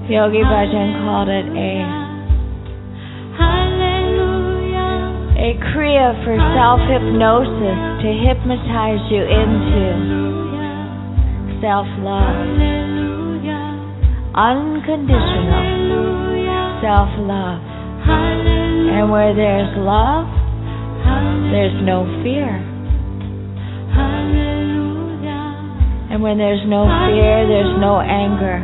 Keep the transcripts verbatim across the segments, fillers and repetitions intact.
Yogi Bhajan called it a a kriya for self-hypnosis to hypnotize you into self-love, unconditional self-love. And where there's love, there's no fear. And when there's no fear, there's no anger.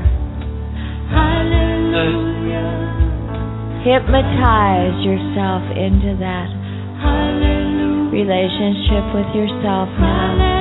Hypnotize yourself into that relationship with yourself now.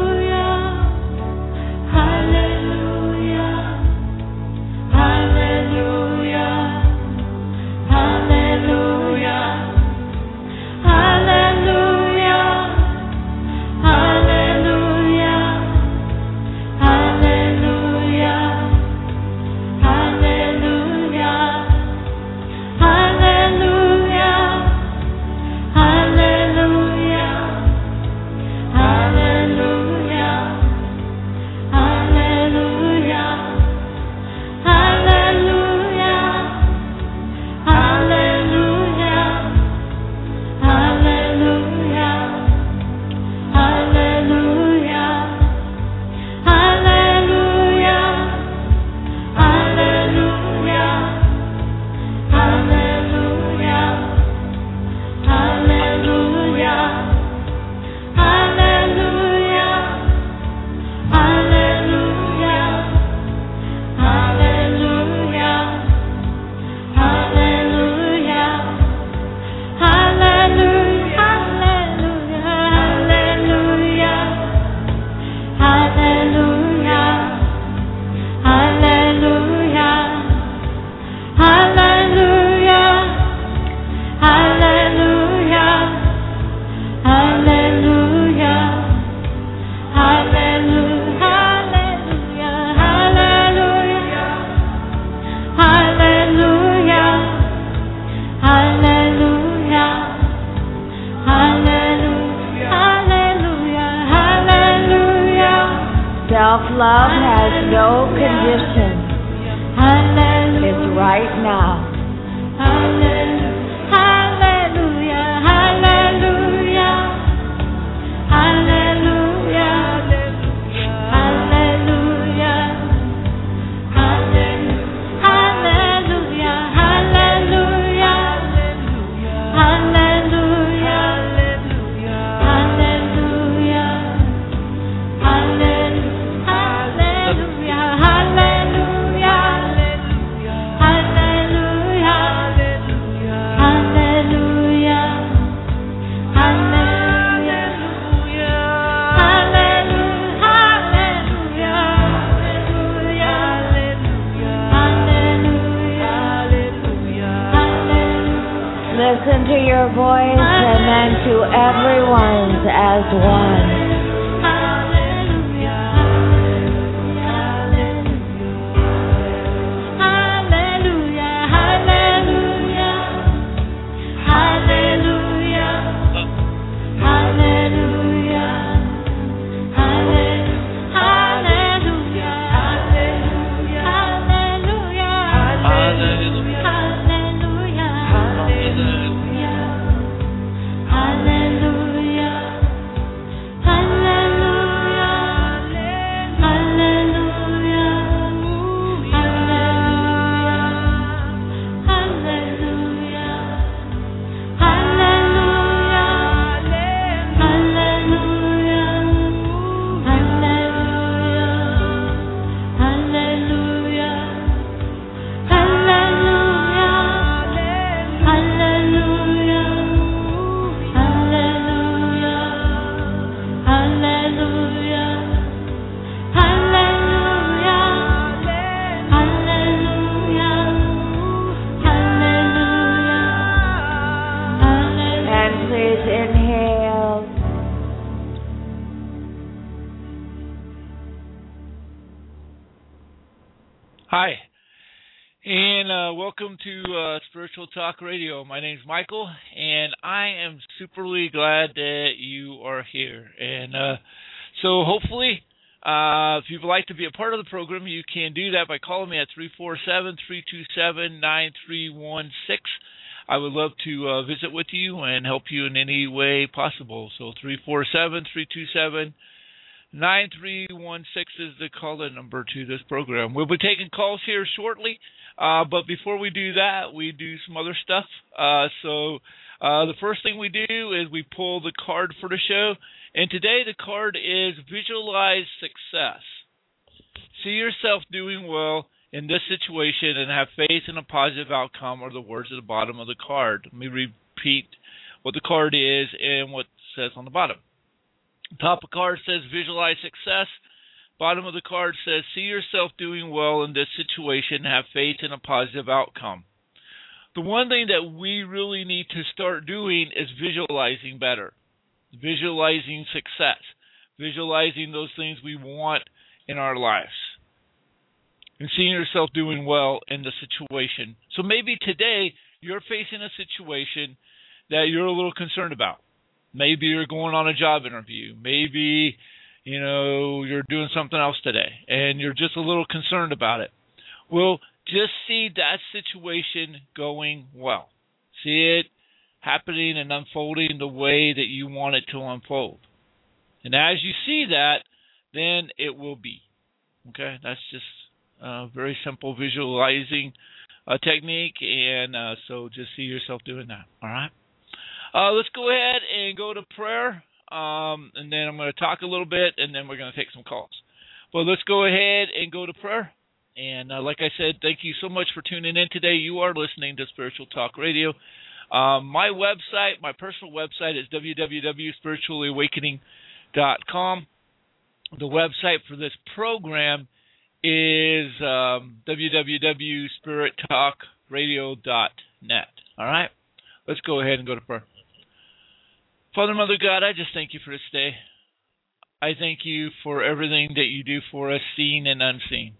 Self-love has no condition. It's right now. Hallelujah, hallelujah, hallelujah, hallelujah, hallelujah, hallelujah, hallelujah, Listen to your voice and then to everyone's as one. Hi, and uh, welcome to uh, Spiritual Talk Radio. My name's Michael, and I am superly glad that you are here. And uh, so hopefully Uh, if you'd like to be a part of the program, you can do that by calling me at three four seven, three two seven, nine three one six. I would love to uh, visit with you and help you in any way possible. So three four seven, three two seven, nine three one six is the call-in number to this program. We'll be taking calls here shortly, uh, but before we do that, we do some other stuff. Uh, so uh, the first thing we do is we pull the card for the show. And today the card is Visualize Success. See yourself doing well in this situation and have faith in a positive outcome are the words at the bottom of the card. Let me repeat what the card is and what it says on the bottom. Top of the card says Visualize Success. Bottom of the card says see yourself doing well in this situation and have faith in a positive outcome. The one thing that we really need to start doing is visualizing better. Visualizing success, visualizing those things we want in our lives, and seeing yourself doing well in the situation. So maybe today you're facing a situation that you're a little concerned about. Maybe you're going on a job interview. Maybe, you know, you're doing something else today, and you're just a little concerned about it. Well, just see that situation going well. See it happening and unfolding the way that you want it to unfold. And as you see that, then it will be. Okay? That's just a very simple visualizing uh, technique, and uh, so just see yourself doing that. All right? Uh, let's go ahead and go to prayer, um, and then I'm going to talk a little bit, and then we're going to take some calls. But let's go ahead and go to prayer. And uh, like I said, thank you so much for tuning in today. You are listening to Spiritual Talk Radio. Um, my website, my personal website is w w w dot spiritually awakening dot com. The website for this program is um, w w w dot spirit talk radio dot net. All right? Let's go ahead and go to prayer. Father, Mother God, I just thank you for this day. I thank you for everything that you do for us, seen and unseen.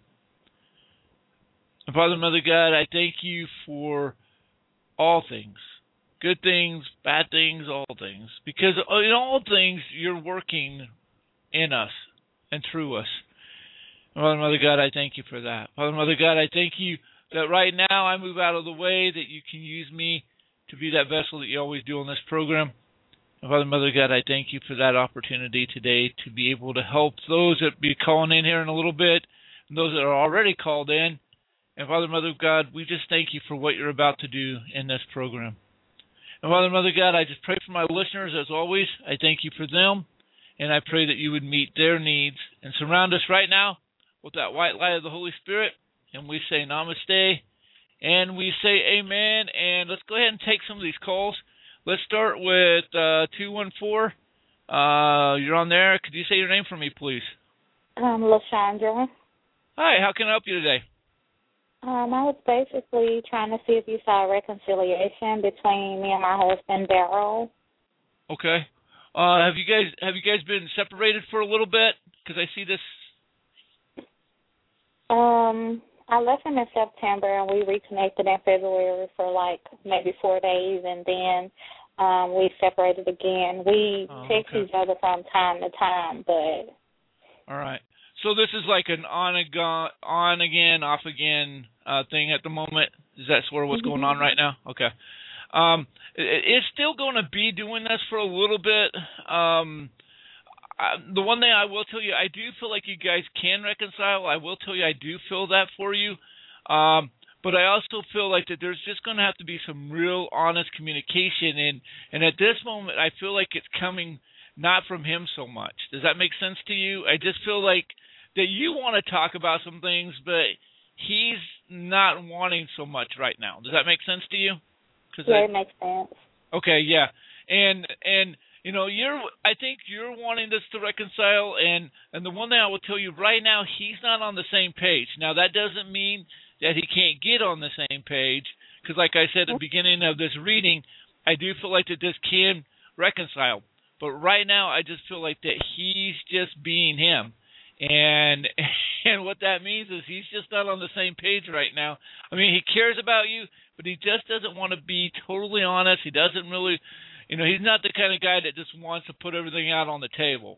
And Father, Mother God, I thank you for all things. Good things, bad things, all things. Because in all things, you're working in us and through us. Father, Mother God, I thank you for that. Father, Mother God, I thank you that right now I move out of the way, that you can use me to be that vessel that you always do on this program. And Father, Mother God, I thank you for that opportunity today to be able to help those that be calling in here in a little bit, and those that are already called in. And Father, Mother God, we just thank you for what you're about to do in this program. And Father, Mother God, I just pray for my listeners as always. I thank you for them, and I pray that you would meet their needs and surround us right now with that white light of the Holy Spirit. And we say namaste, and we say amen. And let's go ahead and take some of these calls. Let's start with uh, two one four. Uh, you're on there. Could you say your name for me, please? Um, LaShandra. Hi, how can I help you today? Um, I was basically trying to see if you saw a reconciliation between me and my husband, Daryl. Okay. Uh, have you guys have you guys been separated for a little bit? Because I see this. Um, I left him in September, and we reconnected in February for like maybe four days, and then um, we separated again. We oh, text okay. each other from time to time, but. All right. So this is like an on again, on again, off again uh, thing at the moment. Is that sort of what's going on right now? Okay. Um, it, it's still going to be doing this for a little bit. Um, I, the one thing I will tell you, I do feel like you guys can reconcile. I will tell you, I do feel that for you. Um, but I also feel like that there's just going to have to be some real honest communication. And, and at this moment, I feel like it's coming not from him so much. Does that make sense to you? I just feel like that you want to talk about some things, but he's not wanting so much right now. Does that make sense to you? Yeah, I, it makes sense. Okay, yeah. And, and you know, you're. I think you're wanting this to reconcile, and, and the one thing I will tell you right now, he's not on the same page. Now, that doesn't mean that he can't get on the same page, because like I said at the beginning of this reading, I do feel like that this can reconcile. But right now, I just feel like that he's just being him. And and what that means is he's just not on the same page right now. I mean, he cares about you, but he just doesn't want to be totally honest. He doesn't really, you know, he's not the kind of guy that just wants to put everything out on the table.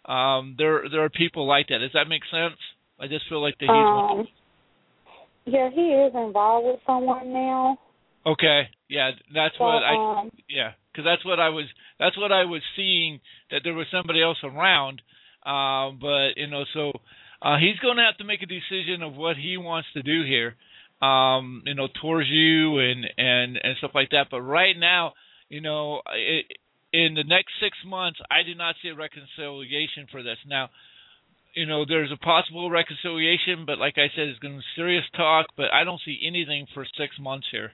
Um, there there are people like that. Does that make sense? I just feel like that he's. Um, yeah, he is involved with someone now. Okay, yeah, that's So, what I. um, Yeah, because that's what I was. That's what I was seeing, that there was somebody else around. Um, but you know, so uh, he's going to have to make a decision of what he wants to do here. Um, you know, towards you and and and stuff like that. But right now, you know, it, in the next six months, I do not see a reconciliation for this. Now, you know, there's a possible reconciliation, but like I said, it's going to be serious talk. But I don't see anything for six months here.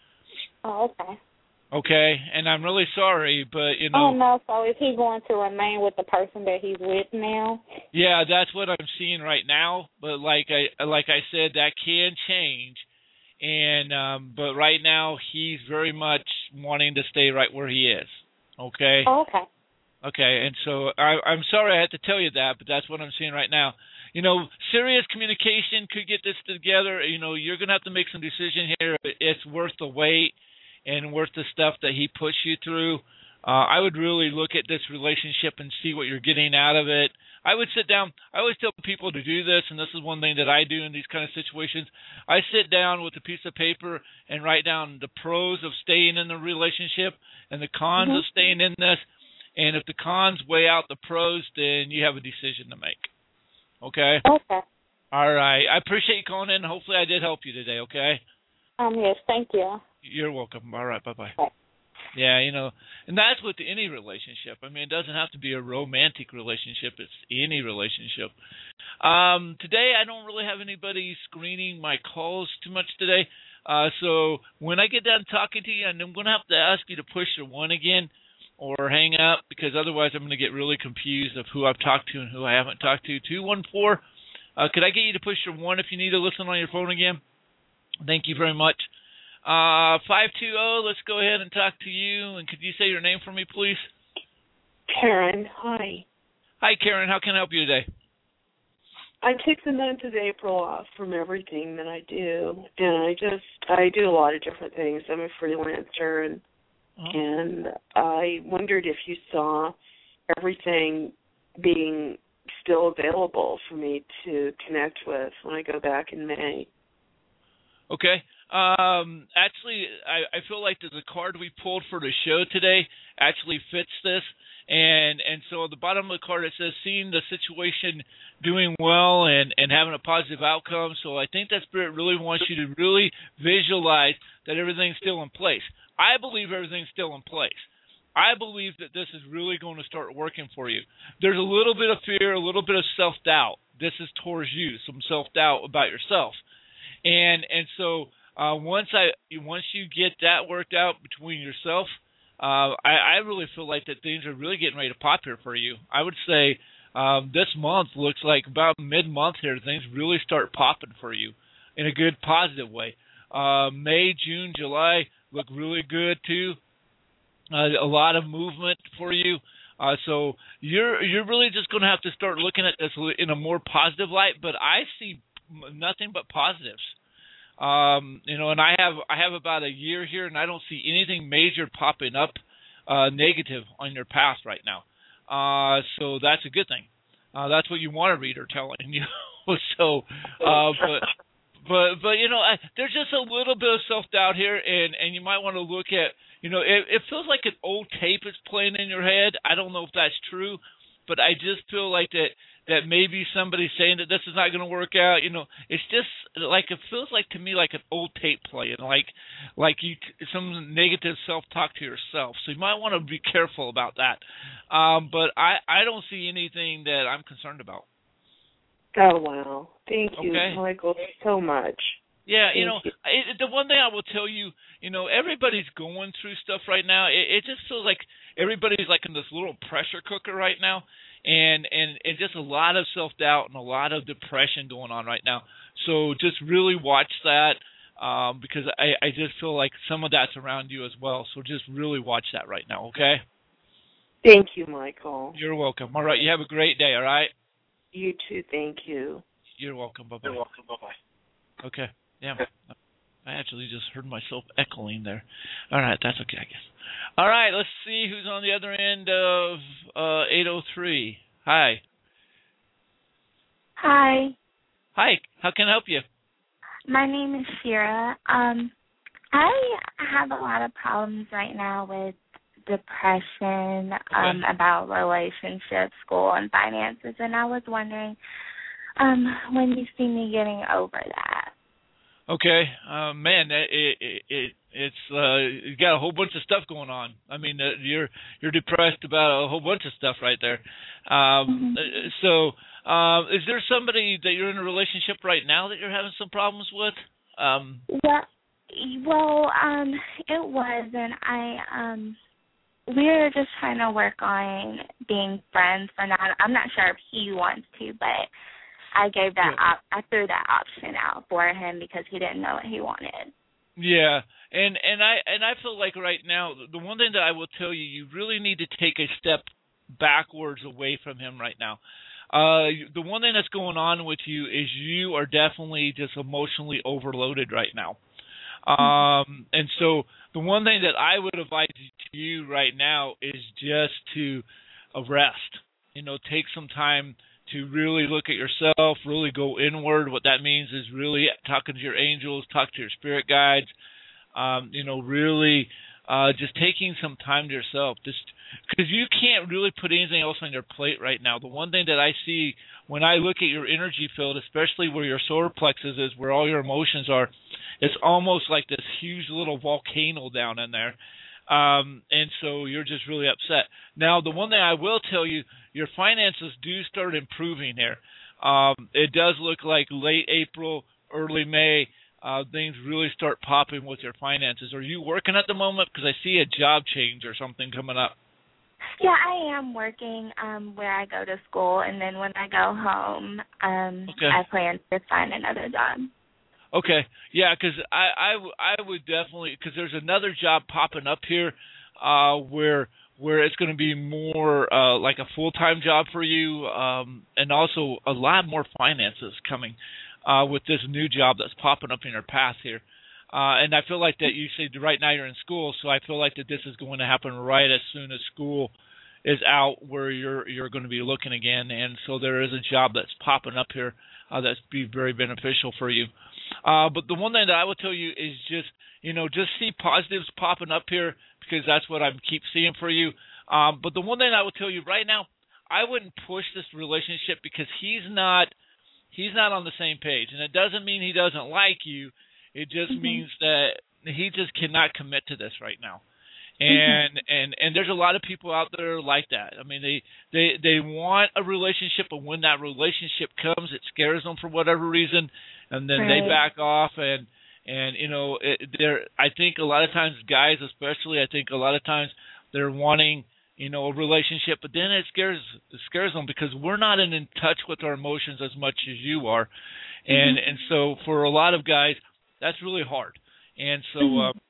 oh, okay. Okay, and I'm really sorry, but you know. Oh no, so is he going to remain with the person that he's with now? Yeah, that's what I'm seeing right now. But like I like I said, that can change. And um, but right now he's very much wanting to stay right where he is. Okay. Oh, okay. Okay, and so I, I'm sorry I had to tell you that, but that's what I'm seeing right now. You know, serious communication could get this together. You know, you're gonna have to make some decision here. It's worth the wait and worth the stuff that he puts you through. Uh, I would really look at this relationship and see what you're getting out of it. I would sit down. I always tell people to do this, and this is one thing that I do in these kind of situations. I sit down with a piece of paper and write down the pros of staying in the relationship and the cons mm-hmm. of staying in this. And if the cons weigh out the pros, then you have a decision to make. Okay? Okay. All right. I appreciate you calling in. Hopefully I did help you today, okay? Um, yes, thank you. You're welcome. All right. Bye-bye. Bye. Yeah, you know, and that's with any relationship. I mean, it doesn't have to be a romantic relationship. It's any relationship. Um, today, I don't really have anybody screening my calls too much today. Uh, so when I get done talking to you, and I'm going to have to ask you to push the one again or hang up, because otherwise I'm going to get really confused of who I've talked to and who I haven't talked to. two one four, uh, could I get you to push your one if you need to listen on your phone again? Thank you very much. Uh, five two zero, let's go ahead and talk to you. And could you say your name for me, please? Karen, hi. Hi, Karen. How can I help you today? I take the month of April off from everything that I do, and I just, I do a lot of different things. I'm a freelancer, and uh-huh. and I wondered if you saw everything being still available for me to connect with when I go back in May. Okay. Um, actually, I, I feel like the card we pulled for the show today actually fits this. And and so at the bottom of the card it says seeing the situation doing well and, and having a positive outcome. So I think that Spirit really wants you to really visualize that everything's still in place. I believe everything's still in place. I believe that this is really going to start working for you. There's a little bit of fear, a little bit of self-doubt. This is towards you, some self-doubt about yourself. And and so uh, once I once you get that worked out between yourself, uh, I, I really feel like that things are really getting ready to pop here for you. I would say um, this month looks like about mid-month here, things really start popping for you in a good, positive way. Uh, May, June, July look really good too. Uh, a lot of movement for you. Uh, so you're you're really just going to have to start looking at this in a more positive light. But I see nothing but positives. Um, you know, and I have I have about a year here, and I don't see anything major popping up uh, negative on your path right now. Uh, so that's a good thing. Uh, that's what you want a reader telling you. so, uh, but but but you know, I, there's just a little bit of self doubt here, and and you might want to look at. You know, it, it feels like an old tape is playing in your head. I don't know if that's true, but I just feel like that that maybe somebody's saying that this is not going to work out. You know, it's just like it feels like to me like an old tape playing, like like you some negative self-talk to yourself. So you might want to be careful about that. Um, but I, I don't see anything that I'm concerned about. Oh, wow. Thank you, okay. Michael, so much. Yeah, you Thank know, you. it, the one thing I will tell you, you know, everybody's going through stuff right now. It, it just feels like everybody's like in this little pressure cooker right now, and, and, and just a lot of self-doubt and a lot of depression going on right now. So just really watch that um, because I, I just feel like some of that's around you as well. So just really watch that right now, okay? Thank you, Michael. You're welcome. All right, you have a great day, all right? You too, thank you. You're welcome. Bye-bye. You're welcome. Bye-bye. Okay. Yeah, I actually just heard myself echoing there. All right, that's okay, I guess. All right, let's see who's on the other end of uh, eight oh three. Hi. Hi. Hi. How can I help you? My name is Shira. Um, I have a lot of problems right now with depression, um, Okay. about relationships, school, and finances, and I was wondering um, when you see me getting over that. Okay, uh, man, it, it, it it's uh, you got a whole bunch of stuff going on. I mean, uh, you're you're depressed about a whole bunch of stuff right there. Um, Mm-hmm. so, uh, is there somebody that you're in a relationship right now that you're having some problems with? Um, Well, well, um, it was, and I um, we're just trying to work on being friends for now. I'm not sure if he wants to, but I gave that yeah. op- I threw that option out for him because he didn't know what he wanted. Yeah, and and I and I feel like right now the one thing that I will tell you, you really need to take a step backwards away from him right now. Uh, the one thing that's going on with you is you are definitely just emotionally overloaded right now. Um, and so the one thing that I would advise to you right now is just to uh, rest. You know, take some time to really look at yourself, really go inward. What that means is really talking to your angels, talk to your spirit guides, um, you know, really uh, just taking some time to yourself. Just because you can't really put anything else on your plate right now. The one thing that I see when I look at your energy field, especially where your solar plexus is, where all your emotions are, it's almost like this huge little volcano down in there. Um, and so you're just really upset. Now, the one thing I will tell you, your finances do start improving here. Um, it does look like late April, early May, uh, things really start popping with your finances. Are you working at the moment? Because I see a job change or something coming up. Yeah, I am working um, where I go to school, and then when I go home, um, Okay. I plan to find another job. Okay, yeah, because I, I, w- I would definitely, because there's another job popping up here uh, where where it's going to be more uh, like a full-time job for you, um, and also a lot more finances coming uh, with this new job that's popping up in your path here. Uh, and I feel like that you said right now you're in school, so I feel like that this is going to happen right as soon as school is out, where you're you're going to be looking again. And so there is a job that's popping up here uh, that's be very beneficial for you. Uh, but the one thing that I would tell you is just, you know, just see positives popping up here, because that's what I keep seeing for you. Um, but the one thing I would tell you right now, I wouldn't push this relationship, because he's not he's not on the same page. And it doesn't mean he doesn't like you. It just Mm-hmm. means that he just cannot commit to this right now. And mm-hmm. and and there's a lot of people out there like that. I mean, they they they want a relationship, but when that relationship comes, it scares them for whatever reason, and then Right. they back off. And and you know, it, they're I think a lot of times, guys especially, I think a lot of times they're wanting, you know, a relationship, but then it scares it scares them, because we're not in, in touch with our emotions as much as you are, and mm-hmm. and so for a lot of guys, that's really hard. And so. Mm-hmm. uh,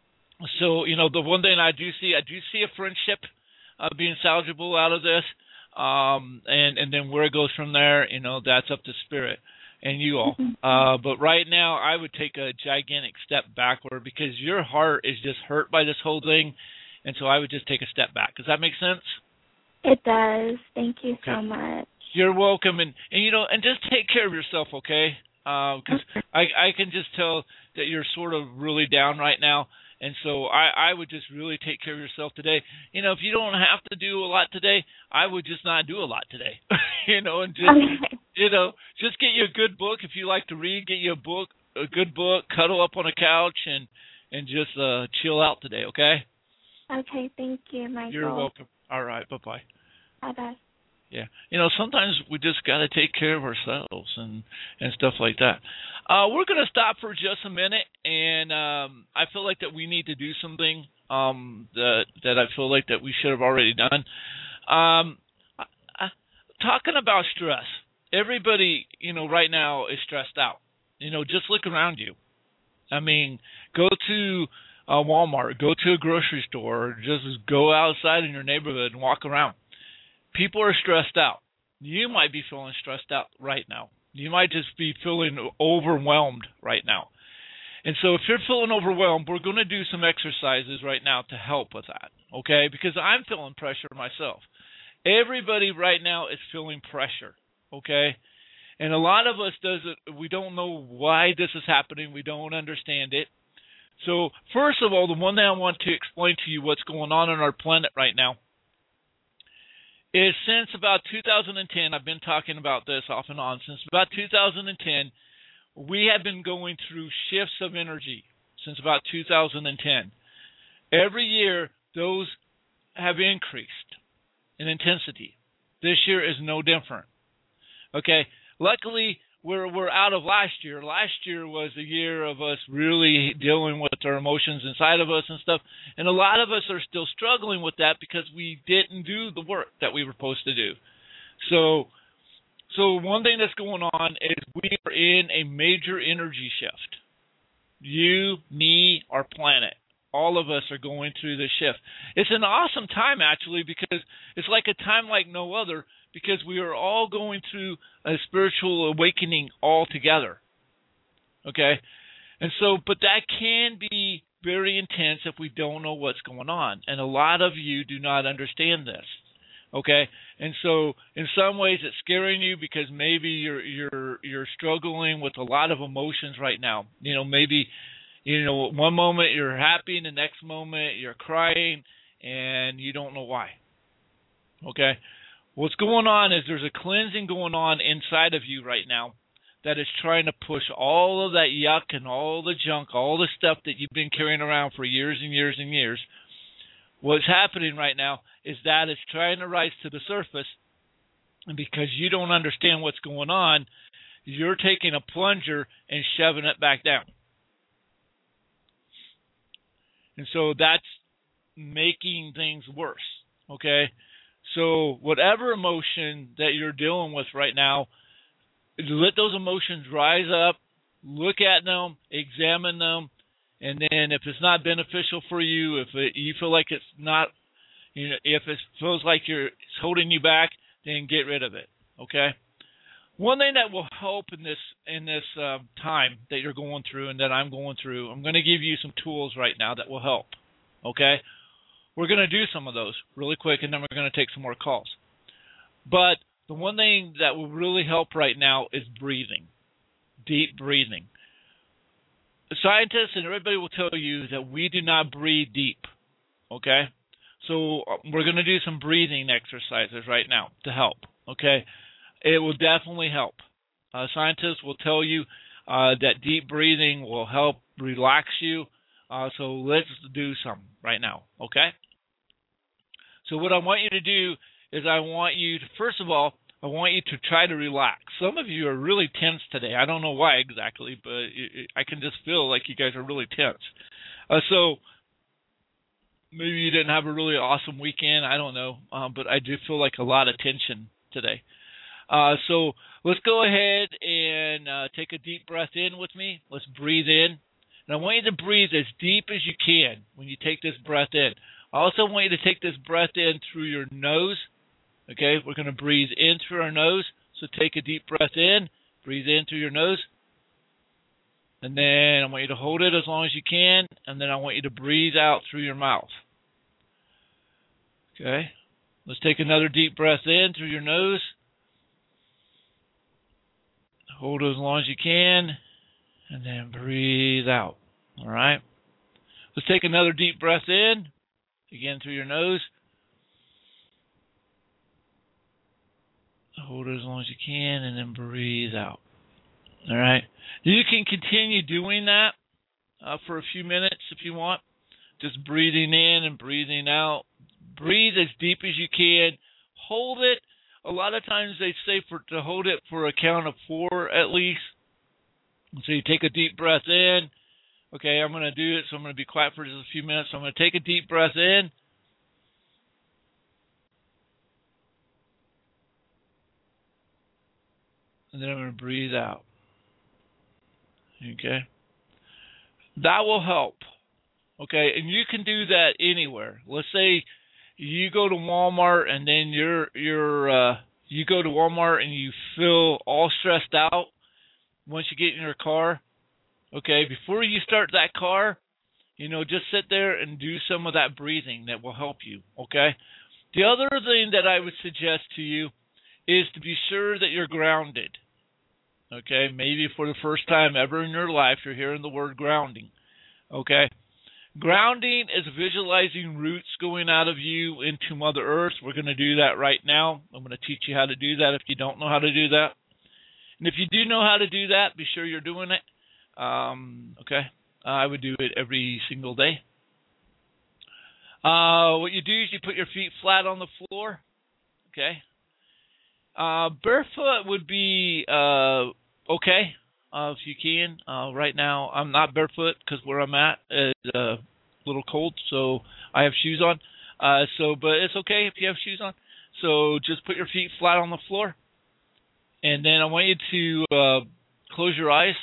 So, you know, the one thing I do see, I do see a friendship uh, being salvageable out of this. Um, and, and then where it goes from there, you know, that's up to spirit and you all. Uh, but right now, I would take a gigantic step backward, because your heart is just hurt by this whole thing. And so I would just take a step back. Does that make sense? It does. Thank you okay. so much. You're welcome. And, and, you know, and just take care of yourself, okay? Because uh, I, I can just tell that you're sort of really down right now. And so I, I would just really take care of yourself today. You know, if you don't have to do a lot today, I would just not do a lot today. you know, and just, okay. you know, just get you a good book. If you like to read, get you a book, a good book, cuddle up on a couch, and, and just uh, chill out today, okay? Okay, thank you, Michael. You're welcome. All right, bye-bye. Bye-bye. Yeah, you know, sometimes we just got to take care of ourselves and, and stuff like that. Uh, we're going to stop for just a minute, and um, I feel like that we need to do something um, that that I feel like that we should have already done. Um, I, I, talking about stress, everybody, you know, right now is stressed out. You know, just look around you. I mean, go to uh, Walmart, go to a grocery store, or just go outside in your neighborhood and walk around. People are stressed out. You might be feeling stressed out right now. You might just be feeling overwhelmed right now. And so if you're feeling overwhelmed, we're going to do some exercises right now to help with that, okay? Because I'm feeling pressure myself. Everybody right now is feeling pressure, okay? And a lot of us doesn't, we don't know why this is happening. We don't understand it. So first of all, the one thing I want to explain to you what's going on on our planet right now is since about two thousand ten, I've been talking about this off and on, since about two thousand ten, we have been going through shifts of energy since about two thousand ten. Every year, those have increased in intensity. This year is no different. Okay, luckily, we're we're out of last year. Last year was a year of us really dealing with our emotions inside of us and stuff. And a lot of us are still struggling with that because we didn't do the work that we were supposed to do. So, so one thing that's going on is we are in a major energy shift. You, me, our planet. All of us are going through this shift. It's an awesome time, actually, because it's like a time like no other, because we are all going through a spiritual awakening all together. Okay? And so, but that can be very intense if we don't know what's going on. And a lot of you do not understand this. Okay? And so, in some ways, it's scaring you because maybe you're you're you're struggling with a lot of emotions right now. You know, maybe, you know, one moment you're happy, and the next moment you're crying, and you don't know why. Okay? What's going on is there's a cleansing going on inside of you right now that is trying to push all of that yuck and all the junk, all the stuff that you've been carrying around for years and years and years. What's happening right now is that it's trying to rise to the surface, and because you don't understand what's going on, you're taking a plunger and shoving it back down. And so that's making things worse, okay? So whatever emotion that you're dealing with right now, let those emotions rise up, look at them, examine them, and then if it's not beneficial for you, if it, you feel like it's not, you know, if it feels like you're it's holding you back, then get rid of it, okay? One thing that will help in this in this uh, time that you're going through and that I'm going through, I'm going to give you some tools right now that will help, okay? We're going to do some of those really quick, and then we're going to take some more calls. But the one thing that will really help right now is breathing, deep breathing. The scientists and everybody will tell you that we do not breathe deep, okay? So we're going to do some breathing exercises right now to help, okay? It will definitely help. Uh, scientists will tell you uh, that deep breathing will help relax you. Uh, so let's do some right now, okay? So what I want you to do is I want you to, first of all, I want you to try to relax. Some of you are really tense today. I don't know why exactly, but it, I can just feel like you guys are really tense. Uh, so maybe you didn't have a really awesome weekend. I don't know, um, but I do feel like a lot of tension today. Uh, so let's go ahead and uh, take a deep breath in with me. Let's breathe in. And I want you to breathe as deep as you can when you take this breath in. I also want you to take this breath in through your nose. Okay, we're going to breathe in through our nose. So take a deep breath in, breathe in through your nose. And then I want you to hold it as long as you can. And then I want you to breathe out through your mouth. Okay, let's take another deep breath in through your nose. Hold it as long as you can. And then breathe out. All right. Let's take another deep breath in. Again through your nose. Hold it as long as you can and then breathe out. All right. You can continue doing that uh, for a few minutes if you want. Just breathing in and breathing out. Breathe as deep as you can. Hold it. A lot of times they say for to hold it for a count of four at least. So you take a deep breath in. Okay, I'm going to do it, so I'm going to be quiet for just a few minutes. So I'm going to take a deep breath in. And then I'm going to breathe out. Okay? That will help. Okay, and you can do that anywhere. Let's say you go to Walmart and then you're you're uh, you go to Walmart and you feel all stressed out once you get in your car. Okay, before you start that car, you know, just sit there and do some of that breathing that will help you. Okay, The other thing that I would suggest to you is to be sure that you're grounded. Okay, maybe for the first time ever in your life, you're hearing the word grounding. Okay, grounding is visualizing roots going out of you into Mother Earth. We're going to do that right now. I'm going to teach you how to do that if you don't know how to do that. And if you do know how to do that, be sure you're doing it. Um, okay, I would do it every single day. Uh, what you do is you put your feet flat on the floor. Okay. Uh, barefoot would be uh, okay uh, if you can. Uh, right now, I'm not barefoot because where I'm at is uh, a little cold, so I have shoes on. Uh, so, but it's okay if you have shoes on. So just put your feet flat on the floor, and then I want you to uh, close your eyes,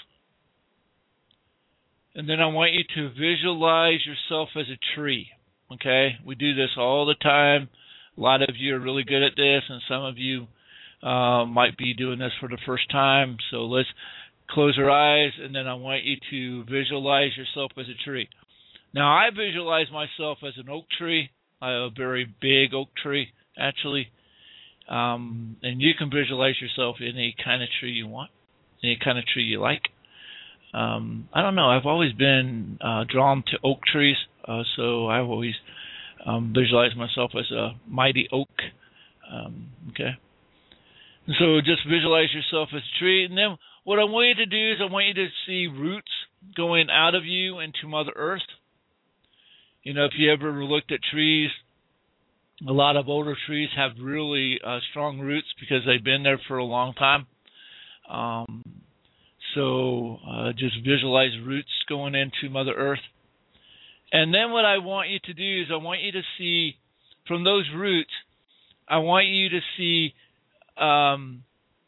and then I want you to visualize yourself as a tree. Okay, we do this all the time. A lot of you are really good at this, and some of you uh, might be doing this for the first time. So let's close your eyes, and then I want you to visualize yourself as a tree. Now, I visualize myself as an oak tree, a very big oak tree, actually. Um, and you can visualize yourself in any kind of tree you want, any kind of tree you like. Um, I don't know. I've always been uh, drawn to oak trees. Uh, so I've always um, visualized myself as a mighty oak. Um, okay. And so just visualize yourself as a tree. And then what I want you to do is I want you to see roots going out of you into Mother Earth. You know, if you ever looked at trees, a lot of older trees have really uh, strong roots because they've been there for a long time. Um, so uh, just visualize roots going into Mother Earth. And then what I want you to do is I want you to see, from those roots, I want you to see um,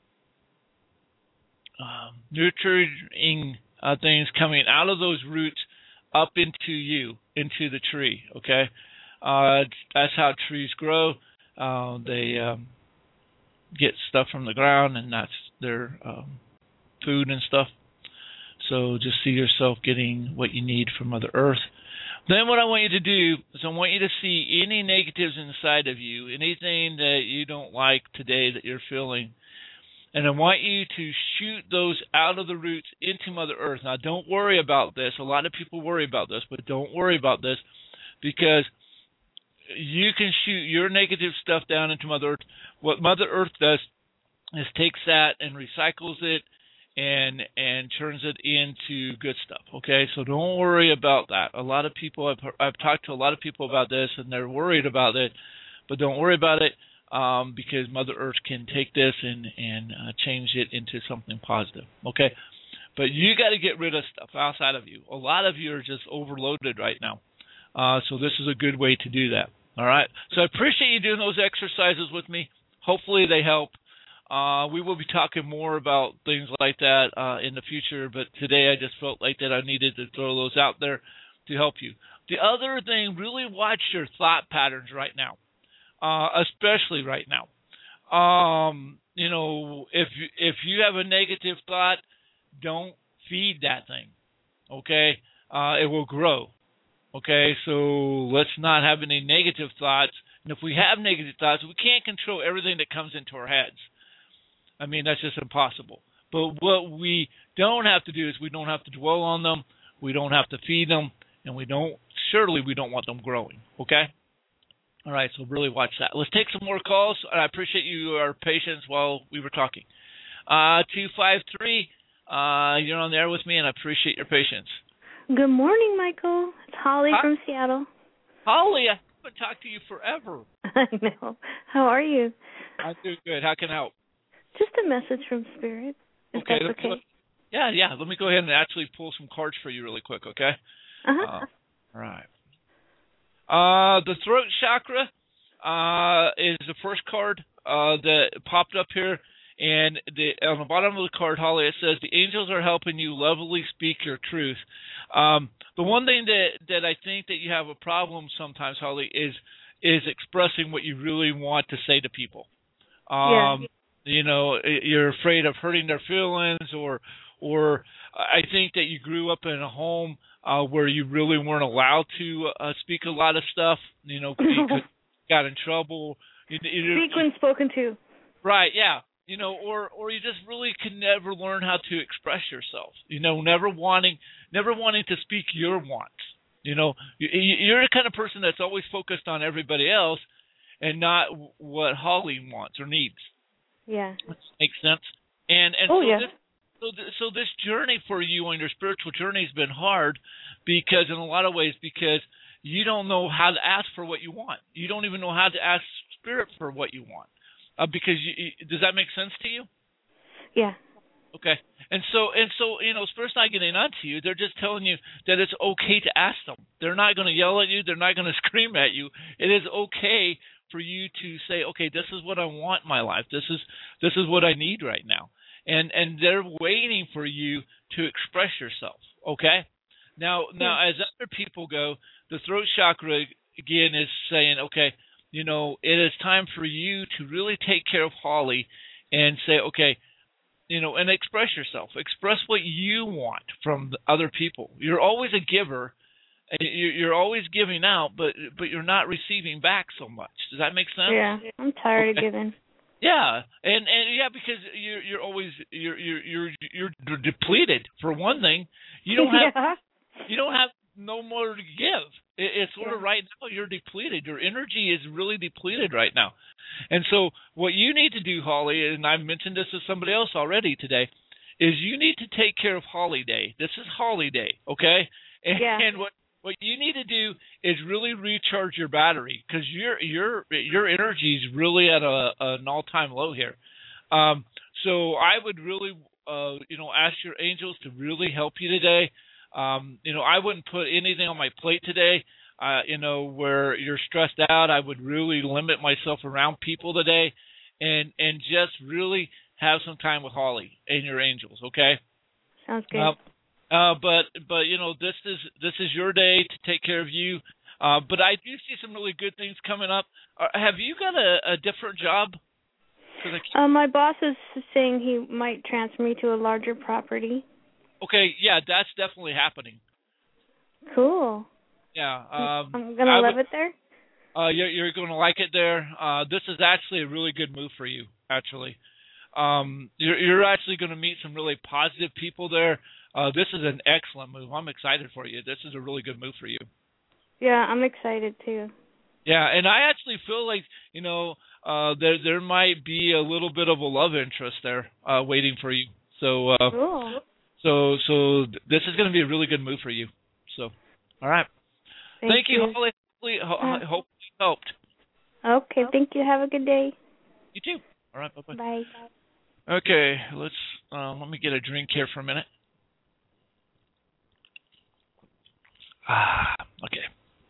um, nurturing uh, things coming out of those roots up into you, into the tree, okay? Uh, that's how trees grow. Uh, they um, get stuff from the ground, and that's their um, food and stuff. So just see yourself getting what you need from Mother Earth. Then what I want you to do is I want you to see any negatives inside of you, anything that you don't like today that you're feeling, and I want you to shoot those out of the roots into Mother Earth. Now, don't worry about this. A lot of people worry about this, but don't worry about this because you can shoot your negative stuff down into Mother Earth. What Mother Earth does is takes that and recycles it and and turns it into good stuff, okay? So don't worry about that. A lot of people, I've, I've talked to a lot of people about this, and they're worried about it, but don't worry about it um, because Mother Earth can take this and, and uh, change it into something positive, okay? But you got to get rid of stuff outside of you. A lot of you are just overloaded right now, uh, so this is a good way to do that, all right? So I appreciate you doing those exercises with me. Hopefully they help. Uh, we will be talking more about things like that uh, in the future, but today I just felt like that I needed to throw those out there to help you. The other thing, really watch your thought patterns right now, uh, especially right now. Um, you know, if if you have a negative thought, don't feed that thing, okay? Uh, it will grow, okay? So let's not have any negative thoughts. And if we have negative thoughts, we can't control everything that comes into our heads. I mean, that's just impossible. But what we don't have to do is we don't have to dwell on them, we don't have to feed them, and we don't, surely we don't want them growing, okay? All right, so really watch that. Let's take some more calls. I appreciate your patience while we were talking. Uh, two five three, uh, you're on the air with me, and I appreciate your patience. Good morning, Michael. It's Holly Hi. from Seattle. Holly, I haven't talked to you forever. I know. How are you? I'm doing good. How can I help? Just a message from Spirit, if Okay. that's okay. Go, yeah, yeah. Let me go ahead and actually pull some cards for you really quick, okay? Uh-huh. Uh, all right. Uh, the throat chakra uh, is the first card uh, that popped up here. And the, on the bottom of the card, Holly, it says, the angels are helping you lovingly speak your truth. Um, the one thing that, that I think that you have a problem sometimes, Holly, is is expressing what you really want to say to people. Um, yeah. You know, you're afraid of hurting their feelings, or or I think that you grew up in a home uh, where you really weren't allowed to uh, speak a lot of stuff, you know, because, got in trouble. You, you, Speak when spoken to. Right, yeah. You know, or or you just really can never learn how to express yourself. You know, never wanting never wanting to speak your wants. You know, you, you're the kind of person that's always focused on everybody else and not what Holly wants or needs. Yeah. Makes sense. And and oh, so yeah. this so th- so this journey for you on your spiritual journey has been hard because in a lot of ways because you don't know how to ask for what you want. You don't even know how to ask Spirit for what you want. Uh, because you, you, does that make sense to you? Yeah. Okay. And so and so you know, Spirit's not getting on to you. They're just telling you that it's okay to ask them. They're not going to yell at you. They're not going to scream at you. It is okay for you to say, okay, this is what I want in my life. This is this is what I need right now. And and they're waiting for you to express yourself. Okay. Now now yeah. As other people go, the throat chakra again is saying, okay, you know, it is time for you to really take care of Holly and say, okay, you know, and express yourself. Express what you want from the other people. You're always a giver. You're always giving out, but but you're not receiving back so much. Does that make sense? Yeah, I'm tired okay. of giving. Yeah, and and yeah, because you're you're always you're you're you're you're depleted for one thing. You don't have yeah. you don't have no more to give. It's sort yeah. of right now you're depleted. Your energy is really depleted right now. And so what you need to do, Holly, and I've mentioned this to somebody else already today, is you need to take care of Holly Day. This is Holly Day, okay? And, yeah. and what what you need to do is really recharge your battery because your your your energy is really at a an all time low here. Um, so I would really uh, you know ask your angels to really help you today. Um, you know, I wouldn't put anything on my plate today, uh, you know, where you're stressed out. I would really limit myself around people today and and just really have some time with Holly and your angels, okay? Sounds good. Uh, uh, but, but you know, this is this is your day to take care of you. Uh, but I do see some really good things coming up. Uh, have you got a, a different job? Uh, my boss is saying he might transfer me to a larger property. Okay, yeah, that's definitely happening. Cool. Yeah. Um, I'm going to love it there? Uh, you're, you're going to like it there. Uh, this is actually a really good move for you, actually. Um, you're, you're actually going to meet some really positive people there. Uh, this is an excellent move. I'm excited for you. This is a really good move for you. Yeah, I'm excited, too. Yeah, and I actually feel like, you know, uh, there there might be a little bit of a love interest there uh, waiting for you. So, uh, cool. So, so this is going to be a really good move for you. So, all right. Thank, thank you. you. Hopefully, hopefully, hopefully it helped. Okay. Thank you. Have a good day. You too. All right. Bye-bye. Bye. Okay. Let's uh, let me get a drink here for a minute. Ah. Okay.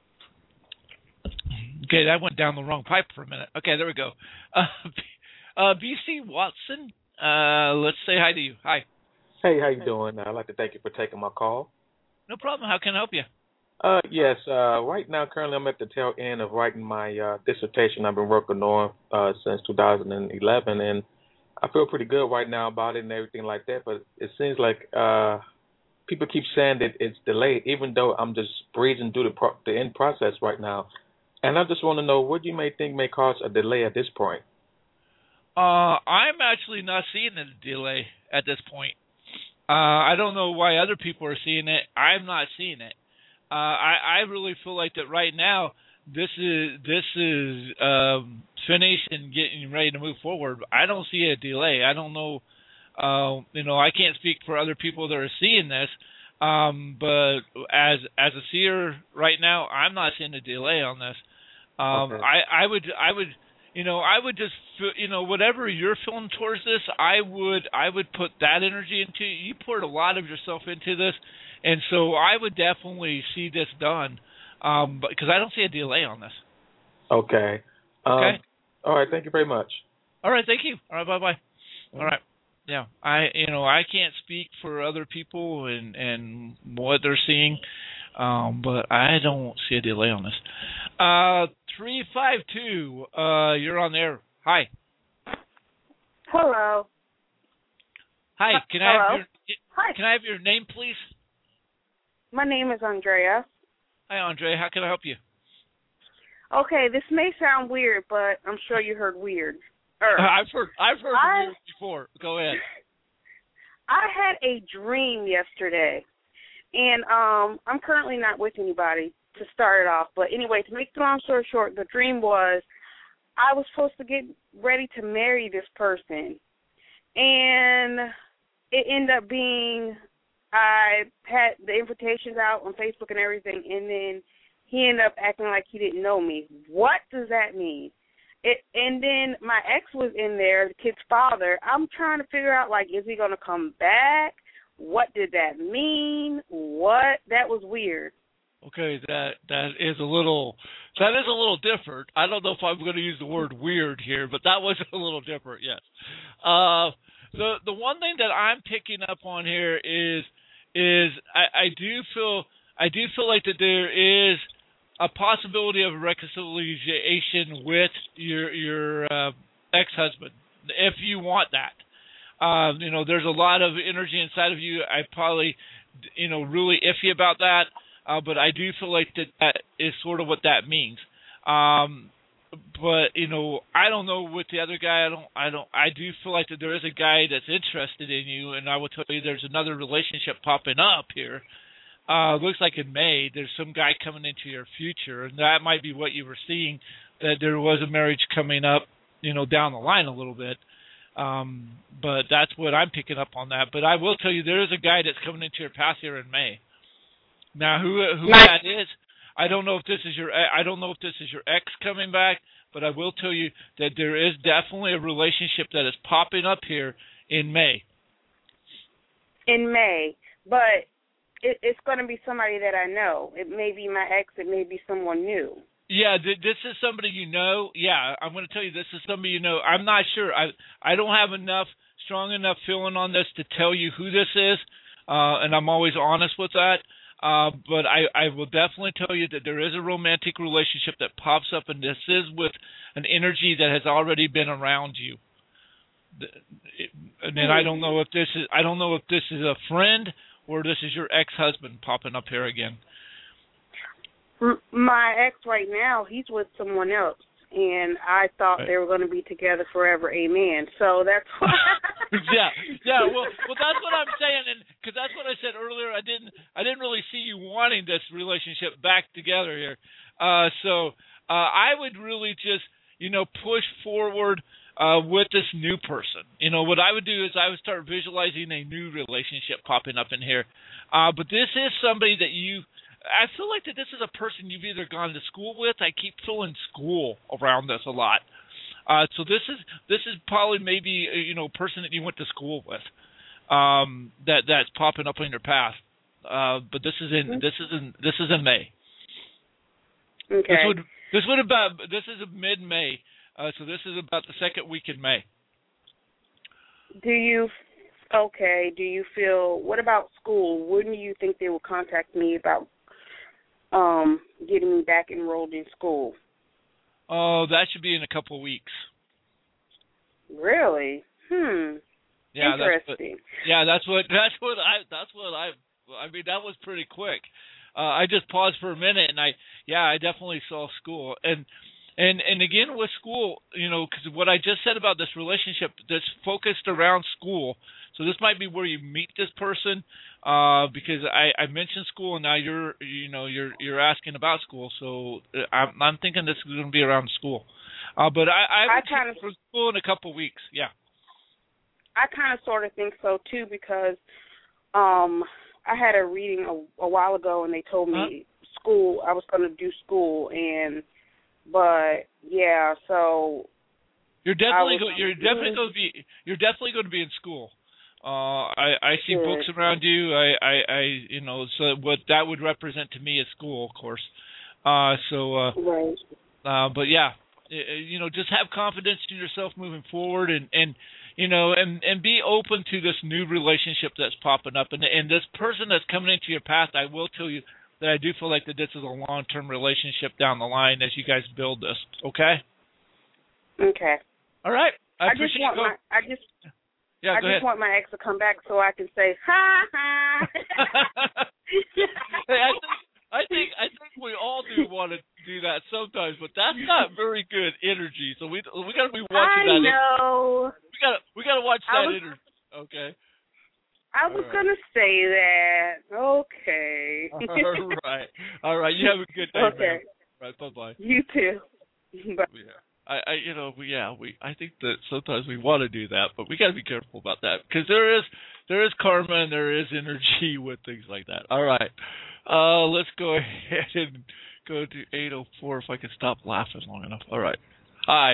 Okay, that went down the wrong pipe for a minute. Okay, there we go. Uh, uh, B C Watson. Uh, let's say hi to you. Hi. Hey, how you doing? I'd like to thank you for taking my call. No problem. How can I help you? Uh, yes. Uh, right now, currently, I'm at the tail end of writing my uh, dissertation. I've been working on uh, since two thousand eleven, and I feel pretty good right now about it and everything like that. But it seems like uh, people keep saying that it's delayed, even though I'm just breezing through the pro- the end process right now. And I just want to know what you may think may cause a delay at this point. Uh, I'm actually not seeing a delay at this point. Uh, I don't know why other people are seeing it. I'm not seeing it. Uh, I, I really feel like that right now. This is this is um, finished and getting ready to move forward. I don't see a delay. I don't know. Uh, you know, I can't speak for other people that are seeing this. Um, but as as a seer right now, I'm not seeing a delay on this. Um, okay. I, I would I would. You know, I would just, you know, whatever you're feeling towards this, I would, I would put that energy into. You poured a lot of yourself into this, and so I would definitely see this done, um, because I don't see a delay on this. Okay. Um, okay. All right. Thank you very much. All right. Thank you. All right. Bye bye. All right. Yeah. I, you know, I can't speak for other people and and what they're seeing, um, but I don't see a delay on this. Uh. Three five two. Uh, you're on there. Hi. Hello. Hi. Can Hello? I have your Hi. Can I have your name, please? My name is Andrea. Hi, Andrea. How can I help you? Okay, this may sound weird, but I'm sure you heard weird. Er, I've heard I've heard I, weird before. Go ahead. I had a dream yesterday, and um, I'm currently not with anybody to start it off. But anyway, to make the long story short, the dream was I was supposed to get ready to marry this person, and it ended up being I had the invitations out on Facebook and everything, and then he ended up acting like he didn't know me. What does that mean? It, and then my ex was in there, the kid's father. I'm trying to figure out, like, is he going to come back? What did that mean? What? That was weird. Okay, that that is a little that is a little different. I don't know if I'm going to use the word weird here, but that was a little different. Yes. Uh, the the one thing that I'm picking up on here is is I, I do feel I do feel like that there is a possibility of reconciliation with your your uh, ex-husband, if you want that. Um, you know, there's a lot of energy inside of you. I probably, you know, really iffy about that, uh, but I do feel like that that is sort of what that means. Um, but you know, I don't know with the other guy. I don't. I don't. I do feel like that there is a guy that's interested in you, and I will tell you, there's another relationship popping up here. Uh, looks like in May there's some guy coming into your future, and that might be what you were seeing, that there was a marriage coming up, you know, down the line a little bit. Um, but that's what I'm picking up on that. But I will tell you, there is a guy that's coming into your path here in May. Now, who who that is, I don't know if this is your I don't know if this is your ex coming back, but I will tell you that there is definitely a relationship that is popping up here in May. In May, but it, it's going to be somebody that I know. It may be my ex. It may be someone new. Yeah, th- this is somebody you know. Yeah, I'm going to tell you, this is somebody you know. I'm not sure. I I don't have enough, strong enough feeling on this to tell you who this is, uh, and I'm always honest with that. Uh, but I, I will definitely tell you that there is a romantic relationship that pops up, and this is with an energy that has already been around you. And then I don't know if this is I don't know if this is a friend or this is your ex-husband popping up here again. My ex right now, he's with someone else, and I thought right. they were going to be together forever. Amen. So that's why. yeah, yeah. Well, well, that's what I'm saying, and because that's what I said earlier. I didn't, I didn't really see you wanting this relationship back together here. Uh, so uh, I would really just, you know, push forward uh, with this new person. You know, what I would do is I would start visualizing a new relationship popping up in here. Uh, but this is somebody that you. I feel like that this is a person you've either gone to school with. I keep feeling school around this a lot. Uh, so this is this is probably maybe you know a person that you went to school with um, that that's popping up in your path. Uh, but this is in this is in this is in May. Okay. This would this would about this is mid May. Uh, so this is about the second week in May. Do you? Okay. Do you feel? What about school? Wouldn't you think they would contact me about? Um, getting me back enrolled in school? Oh, that should be in a couple of weeks. Really? Hmm. Yeah, interesting. That's what, yeah, that's what that's what I that's what I I mean that was pretty quick. Uh, I just paused for a minute and I yeah I definitely saw school and and and again with school, you know, because what I just said about this relationship that's focused around school. So this might be where you meet this person, uh, because I, I mentioned school, and now you're, you know, you're you're asking about school. So I'm, I'm thinking this is going to be around school. Uh, but I, I, I kind of for school in a couple of weeks. Yeah. I kind of sort of think so too, because um, I had a reading a, a while ago, and they told me huh? school. I was going to do school, and but yeah, so you're definitely go, you're definitely going to be you're definitely going to be in school. Uh, I, I see Good. books around you. I, I, I, you know, so what that would represent to me is school, of course. Uh, so, uh, right. uh, but yeah, you know, just have confidence in yourself moving forward, and, and you know, and, and be open to this new relationship that's popping up, and and this person that's coming into your path. I will tell you that I do feel like that this is a long-term relationship down the line as you guys build this. Okay. Okay. All right. I, I appreciate just want you. my, I just. Yeah, I just ahead. want my ex to come back so I can say ha ha. Hey, I think I think I think we all do want to do that sometimes, but that's not very good energy. So we we got to be watching I that. I know. We got to we got to watch that was, energy. Okay. I was right. gonna say that. Okay. All right. All right. You have a good day, okay. man. All right. Bye bye. You too. Bye. Yeah. I, I, you know, we, yeah, we. I think that sometimes we want to do that, but we got to be careful about that because there is, there is karma and there is energy with things like that. All right, uh, let's go ahead and go to eight oh four if I can stop laughing long enough. All right. Hi.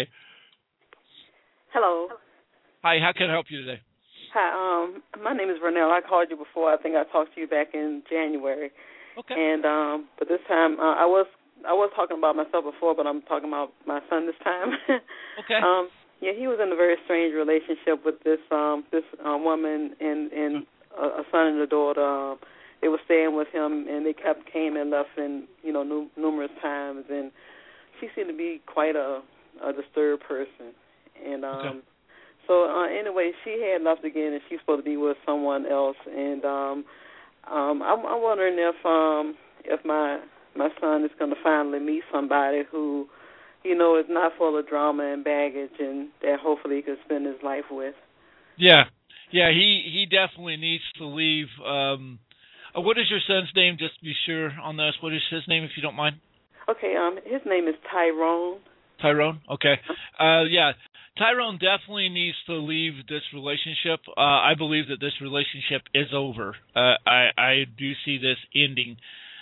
Hello. Hi. How can I help you today? Hi. Um, my name is Vernell. I called you before. I think I talked to you back in January. Okay. And um, but this time uh, I was. I was talking about myself before, but I'm talking about my son this time. Okay. Um, yeah, he was in a very strange relationship with this um, this uh, woman and, and a, a son and a daughter. Um, they were staying with him, and they kept came and left, and you know, nu- numerous times. And she seemed to be quite a, a disturbed person. And um, okay. so uh, anyway, she had left again, and she's supposed to be with someone else. And um, um, I'm, I'm wondering if um, if my my son is going to finally meet somebody who, you know, is not full of drama and baggage and that hopefully he can spend his life with. Yeah. Yeah, he, he definitely needs to leave. Um, uh, what is your son's name, just to be sure on this? What is his name, if you don't mind? Okay, um, his name is Tyrone. Tyrone? Okay. Uh, yeah, Tyrone definitely needs to leave this relationship. Uh, I believe that this relationship is over. Uh, I, I do see this ending.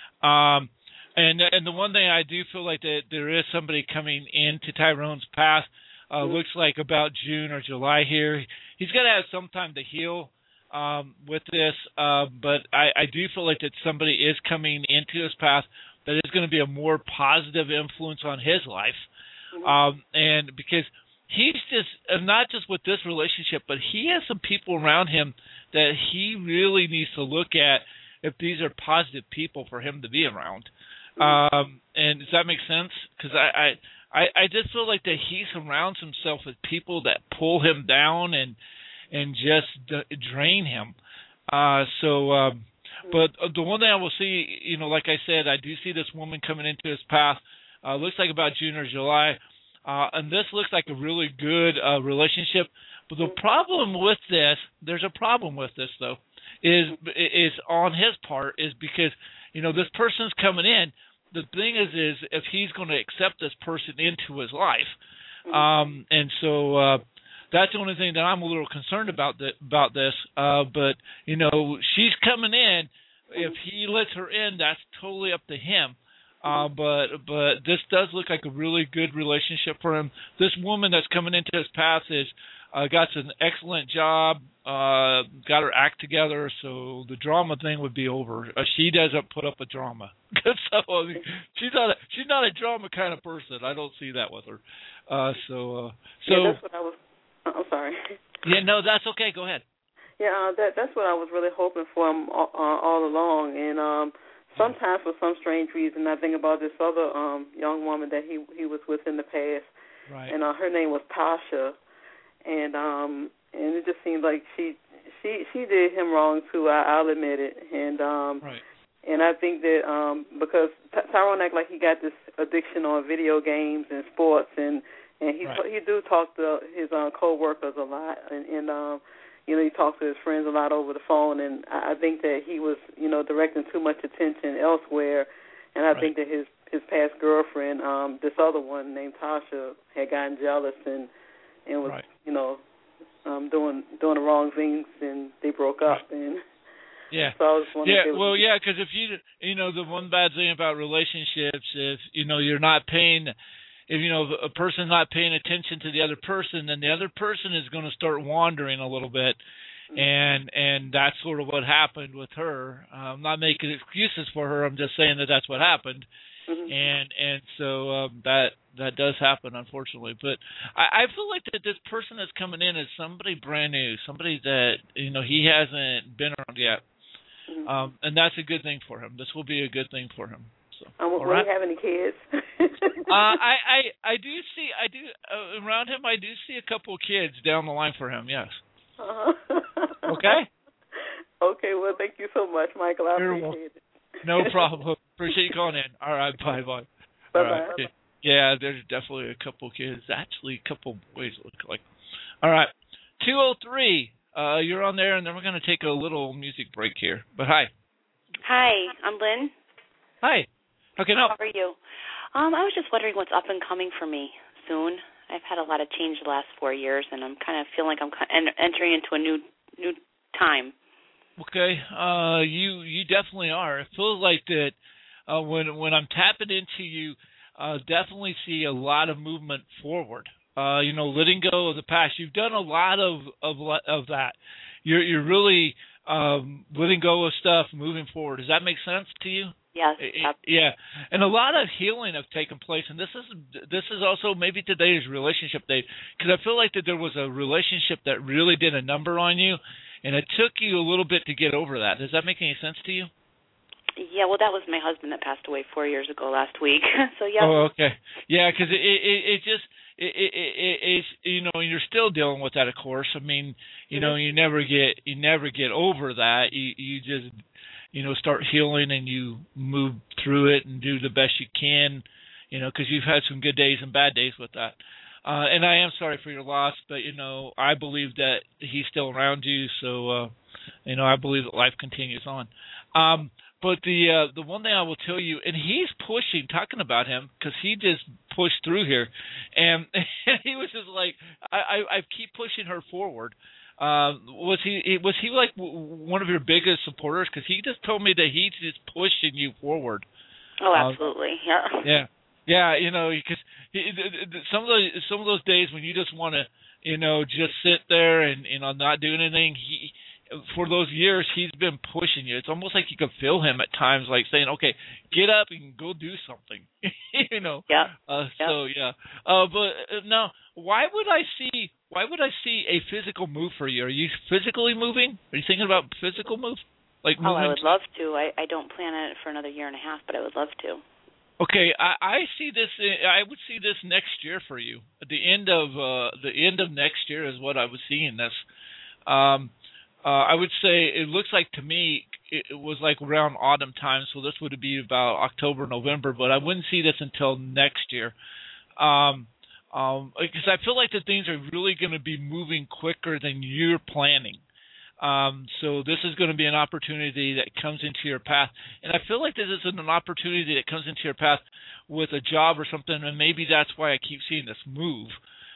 Um And and the one thing I do feel like that there is somebody coming into Tyrone's path. Uh, mm-hmm. Looks like about June or July here. He's got to have some time to heal um, with this, uh, but I, I do feel like that somebody is coming into his path that is going to be a more positive influence on his life. Mm-hmm. Um, and because he's just not just with this relationship, but he has some people around him that he really needs to look at if these are positive people for him to be around. Um, and does that make sense? Because I, I, I just feel like that he surrounds himself with people that pull him down and and just d- drain him. Uh, so, um, but the one thing I will see, you know, like I said, I do see this woman coming into his path. Uh, looks like about June or July, uh, and this looks like a really good uh, relationship. But the problem with this, there's a problem with this though, is is on his part, is because you know this person's coming in. The thing is, is if he's going to accept this person into his life, um, and so uh, that's the only thing that I'm a little concerned about. That about this, uh, but you know, she's coming in. If he lets her in, that's totally up to him. Uh, but but this does look like a really good relationship for him. This woman that's coming into his path is uh, got an excellent job, uh, got her act together, so the drama thing would be over. Uh, she doesn't put up a drama. so I mean, she's not a, she's not a drama kind of person. I don't see that with her. Uh, so uh, so yeah, that's what I was. I'm sorry. Yeah, no, that's okay. Go ahead. Yeah, uh, that that's what I was really hoping for um, all, uh, all along, and um, sometimes for some strange reason, I think about this other um, young woman that he he was with in the past, right. and uh, her name was Tasha. And um and it just seemed like she she she did him wrong too. I, I'll admit it. And um right. and I think that um because Ty- Tyrone act like he got this addiction on video games and sports, and and he right. he do talk to his uh, co-workers a lot, and, and um you know he talks to his friends a lot over the phone, and I, I think that he was you know directing too much attention elsewhere, and I right. think that his his past girlfriend, um this other one named Tasha, had gotten jealous and. And was, right. you know, um, doing doing the wrong things, and they broke up. Right. And yeah, so I was wondering yeah. if Well, yeah, because if you, you know, the one bad thing about relationships, if you know you're not paying, if you know a person's not paying attention to the other person, then the other person is going to start wandering a little bit, mm-hmm. and and that's sort of what happened with her. I'm not making excuses for her. I'm just saying that that's what happened. Mm-hmm. And and so um, that that does happen, unfortunately. But I, I feel like that this person that's coming in is somebody brand new, somebody that you know he hasn't been around yet, mm-hmm. um, and that's a good thing for him. This will be a good thing for him. So, um, will right? he have any kids? uh, I, I I do see I do uh, around him. I do see a couple of kids down the line for him. Yes. Uh-huh. Okay. Okay. Well, thank you so much, Michael. I You're appreciate welcome. it. No problem. Appreciate you calling in. All right. Bye bye. Bye right. bye. Yeah, there's definitely a couple kids. Actually, a couple boys look like. All right. two oh three, uh, you're on there, and then we're going to take a little music break here. But hi. Hi, I'm Lynn. Hi. How can I help? How are you? Um, I was just wondering what's up and coming for me soon. I've had a lot of change the last four years, and I'm kind of feeling like I'm entering into a new new time. Okay. Uh, you you definitely are. It feels like that uh, when when I'm tapping into you, uh, definitely see a lot of movement forward. Uh, you know, letting go of the past. You've done a lot of of of that. You're you're really um, letting go of stuff, moving forward. Does that make sense to you? Yes. Yeah, and a lot of healing have taken place, and this is this is also maybe today's relationship day, because I feel like that there was a relationship that really did a number on you, and it took you a little bit to get over that. Does that make any sense to you? Yeah, well, that was my husband that passed away four years ago last week. So yeah. Oh, okay. Yeah, because it, it it just it, it it it's you know you're still dealing with that, of course. I mean, you know, you never get you never get over that. You you just you know start healing and you move through it and do the best you can. You know, because you've had some good days and bad days with that. Uh, and I am sorry for your loss, but you know I believe that he's still around you. So uh, you know I believe that life continues on. Um, But the uh, the one thing I will tell you, and he's pushing, talking about him, because he just pushed through here, and, and he was just like, I, I, I keep pushing her forward. Uh, was he was he like one of your biggest supporters? Because he just told me that he's just pushing you forward. Oh, absolutely, uh, yeah. Yeah, yeah, you know, because some of those some of those days when you just want to, you know, just sit there and you know not do anything, he. For those years, he's been pushing you. It's almost like you can feel him at times, like saying, "Okay, get up and go do something." you know. Yeah. Uh, yeah. So yeah. Uh, but uh, now, why would I see? Why would I see a physical move for you? Are you physically moving? Are you thinking about physical move? Like oh, moving? I would love to. I, I don't plan on it for another year and a half, but I would love to. Okay, I, I see this. I would see this next year for you. At the end of uh, the end of next year is what I was seeing this. Um, Uh, I would say it looks like to me it, it was like around autumn time, so this would be about October, November, but I wouldn't see this until next year. Um, um, because I feel like the things are really going to be moving quicker than you're planning. Um, so this is going to be an opportunity that comes into your path. And I feel like this is an opportunity that comes into your path with a job or something, and maybe that's why I keep seeing this move.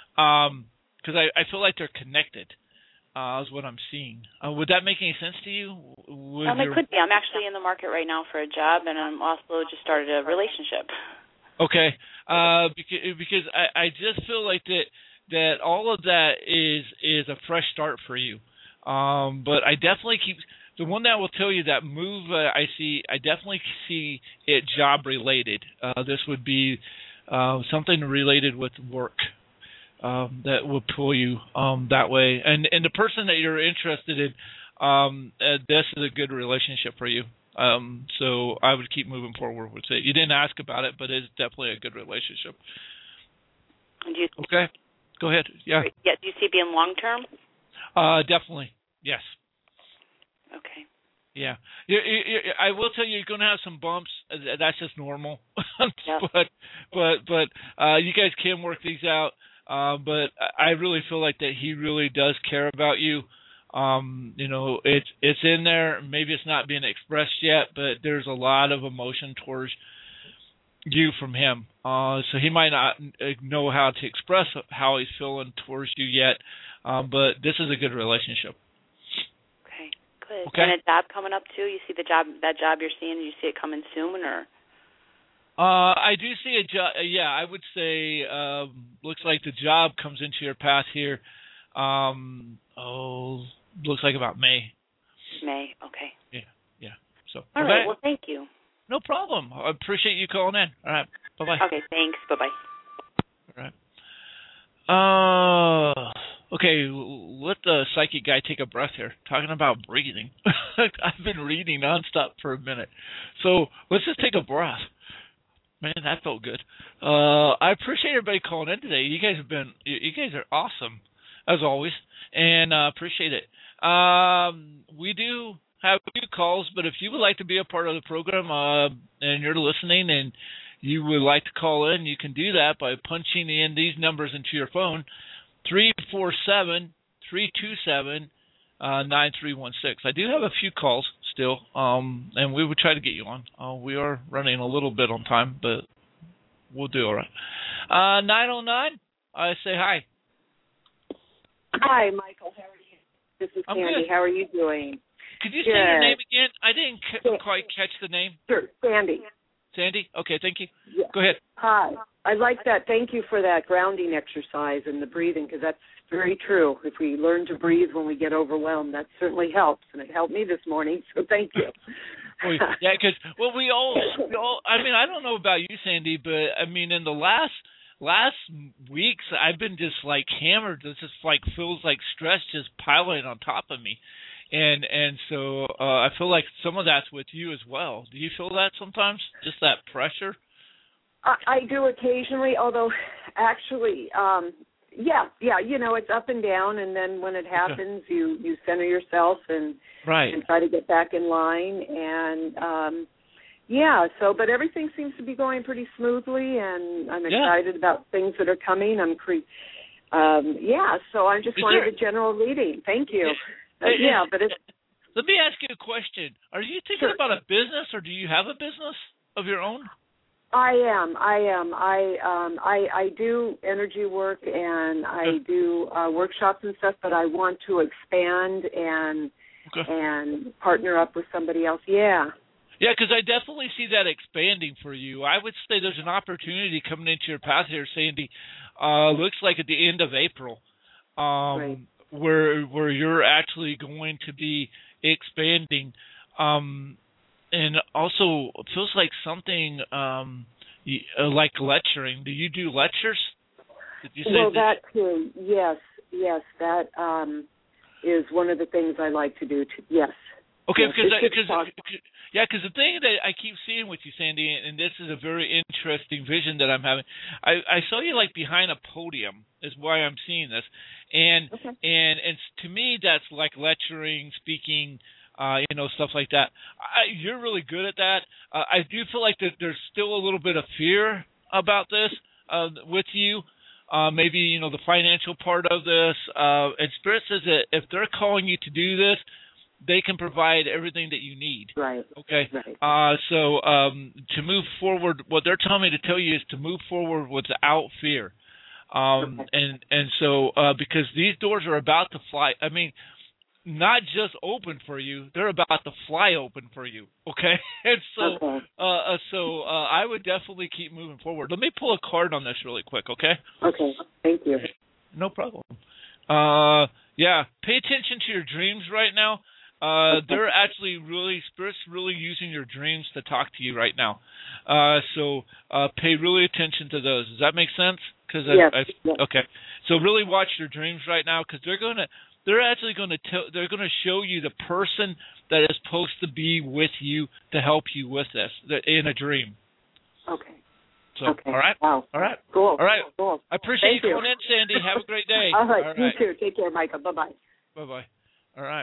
Um, because I, I feel like they're connected. Uh, is what I'm seeing. Uh, would that make any sense to you? Would um, it your... could be. I'm actually in the market right now for a job, and I'm also just started a relationship. Okay, uh, because because I, I just feel like that that all of that is is a fresh start for you. Um, but I definitely keep the one that I will tell you that move. Uh, I see. I definitely see it job related. Uh, this would be uh, something related with work. Um, that will pull you um, that way, and and the person that you're interested in, um, uh, this is a good relationship for you. Um, so I would keep moving forward with it. You didn't ask about it, but it's definitely a good relationship. Do you, okay, go ahead. Yeah. Yeah. Do you see it being long term? Uh, definitely. Yes. Okay. Yeah, you, you, you, I will tell you, you're going to have some bumps. That's just normal. Yep. but but but uh, you guys can work these out. Uh, but I really feel like that he really does care about you. Um, you know, it's it's in there. Maybe it's not being expressed yet, but there's a lot of emotion towards you from him. Uh, so he might not know how to express how he's feeling towards you yet, um, but this is a good relationship. Okay, good. Okay. And a job coming up too. You see the job that job you're seeing. You see it coming soon, or? Uh, I do see a job. Yeah, I would say um, looks like the job comes into your path here. Um, oh, looks like about May. May. Okay. Yeah. Yeah. So. All okay. right. Well, thank you. No problem. I appreciate you calling in. All right. Bye bye. Okay. Thanks. Bye bye. All right. Uh. Okay. Let the psychic guy take a breath here. Talking about breathing. I've been reading nonstop for a minute, so let's just take a breath. Man, that felt good. Uh, I appreciate everybody calling in today. You guys have been, you guys are awesome, as always, and uh, appreciate it. Um, we do have a few calls, but if you would like to be a part of the program uh, and you're listening and you would like to call in, you can do that by punching in these numbers into your phone, three four seven, three two seven, nine three one six. I do have a few calls still, um, and we would try to get you on. Uh, we are running a little bit on time, but we'll do all right. Uh, nine oh nine, I say hi. Hi, Michael. How are you? This is I'm Sandy. good. How are you doing? Could you Good. say your name again? I didn't c- quite catch the name. Sure, Sandy. Sandy? Okay, thank you. Yeah. Go ahead. Hi. I like that. Thank you for that grounding exercise and the breathing, because that's very true. If we learn to breathe when we get overwhelmed, that certainly helps, and it helped me this morning, so thank you. Well, yeah, because, well, we all, we all, I mean, I don't know about you, Sandy, but, I mean, in the last last weeks, I've been just, like, hammered. It just, like, feels like stress just piling on top of me. And and so uh, I feel like some of that's with you as well. Do you feel that sometimes, just that pressure? I, I do occasionally, although actually, um, yeah, yeah, you know, it's up and down, and then when it happens, okay. you, you center yourself and, right. and try to get back in line. And, um, yeah, so, but everything seems to be going pretty smoothly, and I'm excited yeah. about things that are coming. I'm cre- um, yeah, so I just Is wanted there... a general reading. Thank you. Uh, Hey, yeah, but it's... Let me ask you a question. Are you thinking Sure. about a business, or do you have a business of your own? I am. I am. I um. I, I do energy work, and I do uh, workshops and stuff. But I want to expand and okay. and partner up with somebody else. Yeah. Yeah, because I definitely see that expanding for you. I would say there's an opportunity coming into your path here, Sandy. Uh, looks like at the end of April. Um, right. where where you're actually going to be expanding, um, and also it feels like something um, like lecturing. Do you do lectures? Did you say well, that? that too. Yes, yes, that um, is one of the things I like to do. Too. Yes. Okay, yes, because because yeah, because the thing that I keep seeing with you, Sandy, and this is a very interesting vision that I'm having. I, I saw you like behind a podium, is why I'm seeing this, and okay. and and to me that's like lecturing, speaking, uh, you know, stuff like that. I, you're really good at that. Uh, I do feel like that there's still a little bit of fear about this uh, with you. Uh, maybe you know the financial part of this. Uh, and Spirit says that if they're calling you to do this, they can provide everything that you need. Right. Okay. Right. Uh, so um, to move forward, what they're telling me to tell you is to move forward without fear. Um, okay. And and so uh, because these doors are about to fly. I mean, not just open for you; they're about to fly open for you. Okay. And so okay. uh, so uh, I would definitely keep moving forward. Let me pull a card on this really quick. Okay. Okay. Thank you. No problem. Uh, yeah. Pay attention to your dreams right now. Uh, they're actually really, Spirit's really using your dreams to talk to you right now. Uh, so uh, pay really attention to those. Does that make sense? Cause I, yes. I, yes. Okay. So really watch your dreams right now, because they're gonna, they're actually gonna tell, they're gonna show you the person that is supposed to be with you to help you with this in a dream. Okay. So okay. all right. Wow. All right. Cool. All right. Cool. I appreciate Thank you you calling in, Sandy. Have a great day. all right. All right. You too. Take care, Michael. Bye bye. Bye bye. All right.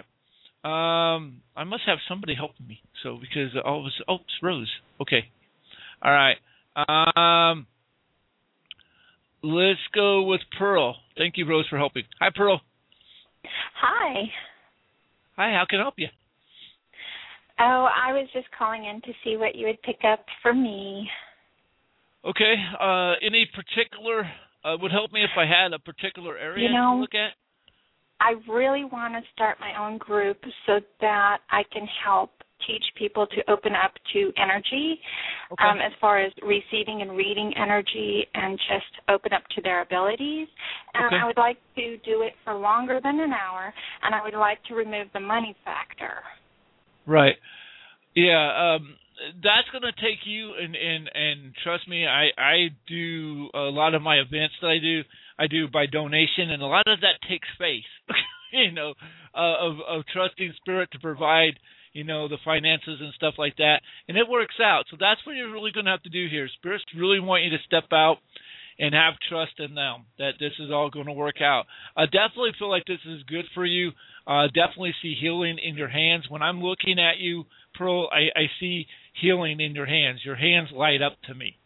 Um, I must have somebody helping me. So because all of us, oh, it's Rose. Okay. All right. Um, let's go with Pearl. Thank you, Rose, for helping. Hi, Pearl. Hi. Hi. How can I help you? Oh, I was just calling in to see what you would pick up for me. Okay. Uh, any particular uh, would help me if I had a particular area you know, to look at? I really want to start my own group so that I can help teach people to open up to energy, okay. um, as far as receiving and reading energy, and just open up to their abilities. And okay. I would like to do it for longer than an hour, and I would like to remove the money factor. Right. Yeah. Um, that's going to take you, and, and, and trust me, I, I do a lot of my events that I do. I do by donation, and a lot of that takes faith, you know, uh, of, of trusting Spirit to provide, you know, the finances and stuff like that, and it works out. So that's what you're really going to have to do here. Spirits really want you to step out and have trust in them, that this is all going to work out. I definitely feel like this is good for you. Uh, definitely see healing in your hands. When I'm looking at you, Pearl, I, I see healing in your hands. Your hands light up to me.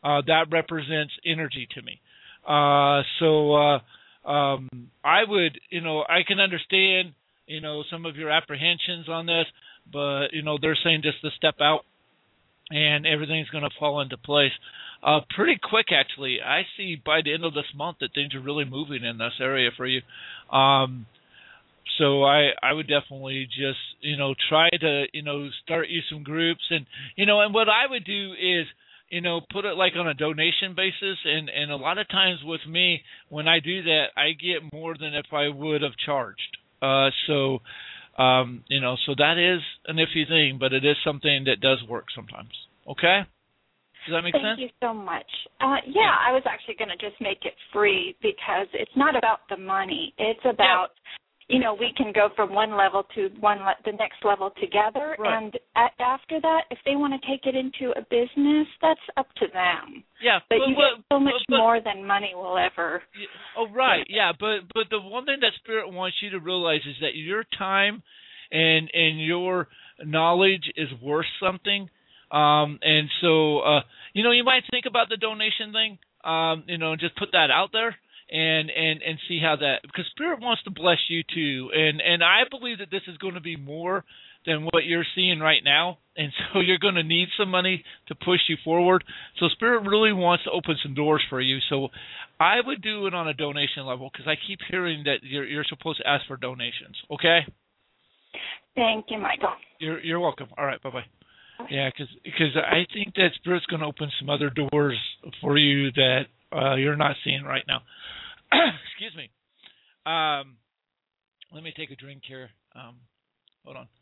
uh, that represents energy to me. Uh, so uh, um, I would, you know, I can understand, you know, some of your apprehensions on this, but, you know, they're saying just to step out and everything's going to fall into place. Uh, pretty quick, actually. I see by the end of this month that things are really moving in this area for you. Um, so I, I would definitely just, you know, try to, you know, start you some groups. And, you know, and what I would do is, you know, put it like on a donation basis. And, and a lot of times with me, when I do that, I get more than if I would have charged. Uh, so, um, you know, so that is an iffy thing, but it is something that does work sometimes. Okay? Does that make Thank sense? Thank you so much. Uh, yeah, I was actually going to just make it free because it's not about the money. It's about, yeah. you know, we can go from one level to one le- the next level together. Right. And a- after that, if they want to take it into a business, that's up to them. Yeah. But, but you what, get so much but, more than money will ever. Yeah, oh, right. Yeah, but but the one thing that Spirit wants you to realize is that your time and and your knowledge is worth something. Um, and so, uh, you know, you might think about the donation thing, um, you know, and just put that out there and, and, and see how that, because Spirit wants to bless you too. And, and I believe that this is going to be more than what you're seeing right now. And so you're going to need some money to push you forward. So Spirit really wants to open some doors for you. So I would do it on a donation level because I keep hearing that you're, you're supposed to ask for donations. Okay? Thank you, Michael. You're, you're welcome. All right. Bye-bye. Yeah, because because I think that Spirit's going to open some other doors for you that uh, you're not seeing right now. Excuse me. Um, let me take a drink here. Um, hold on.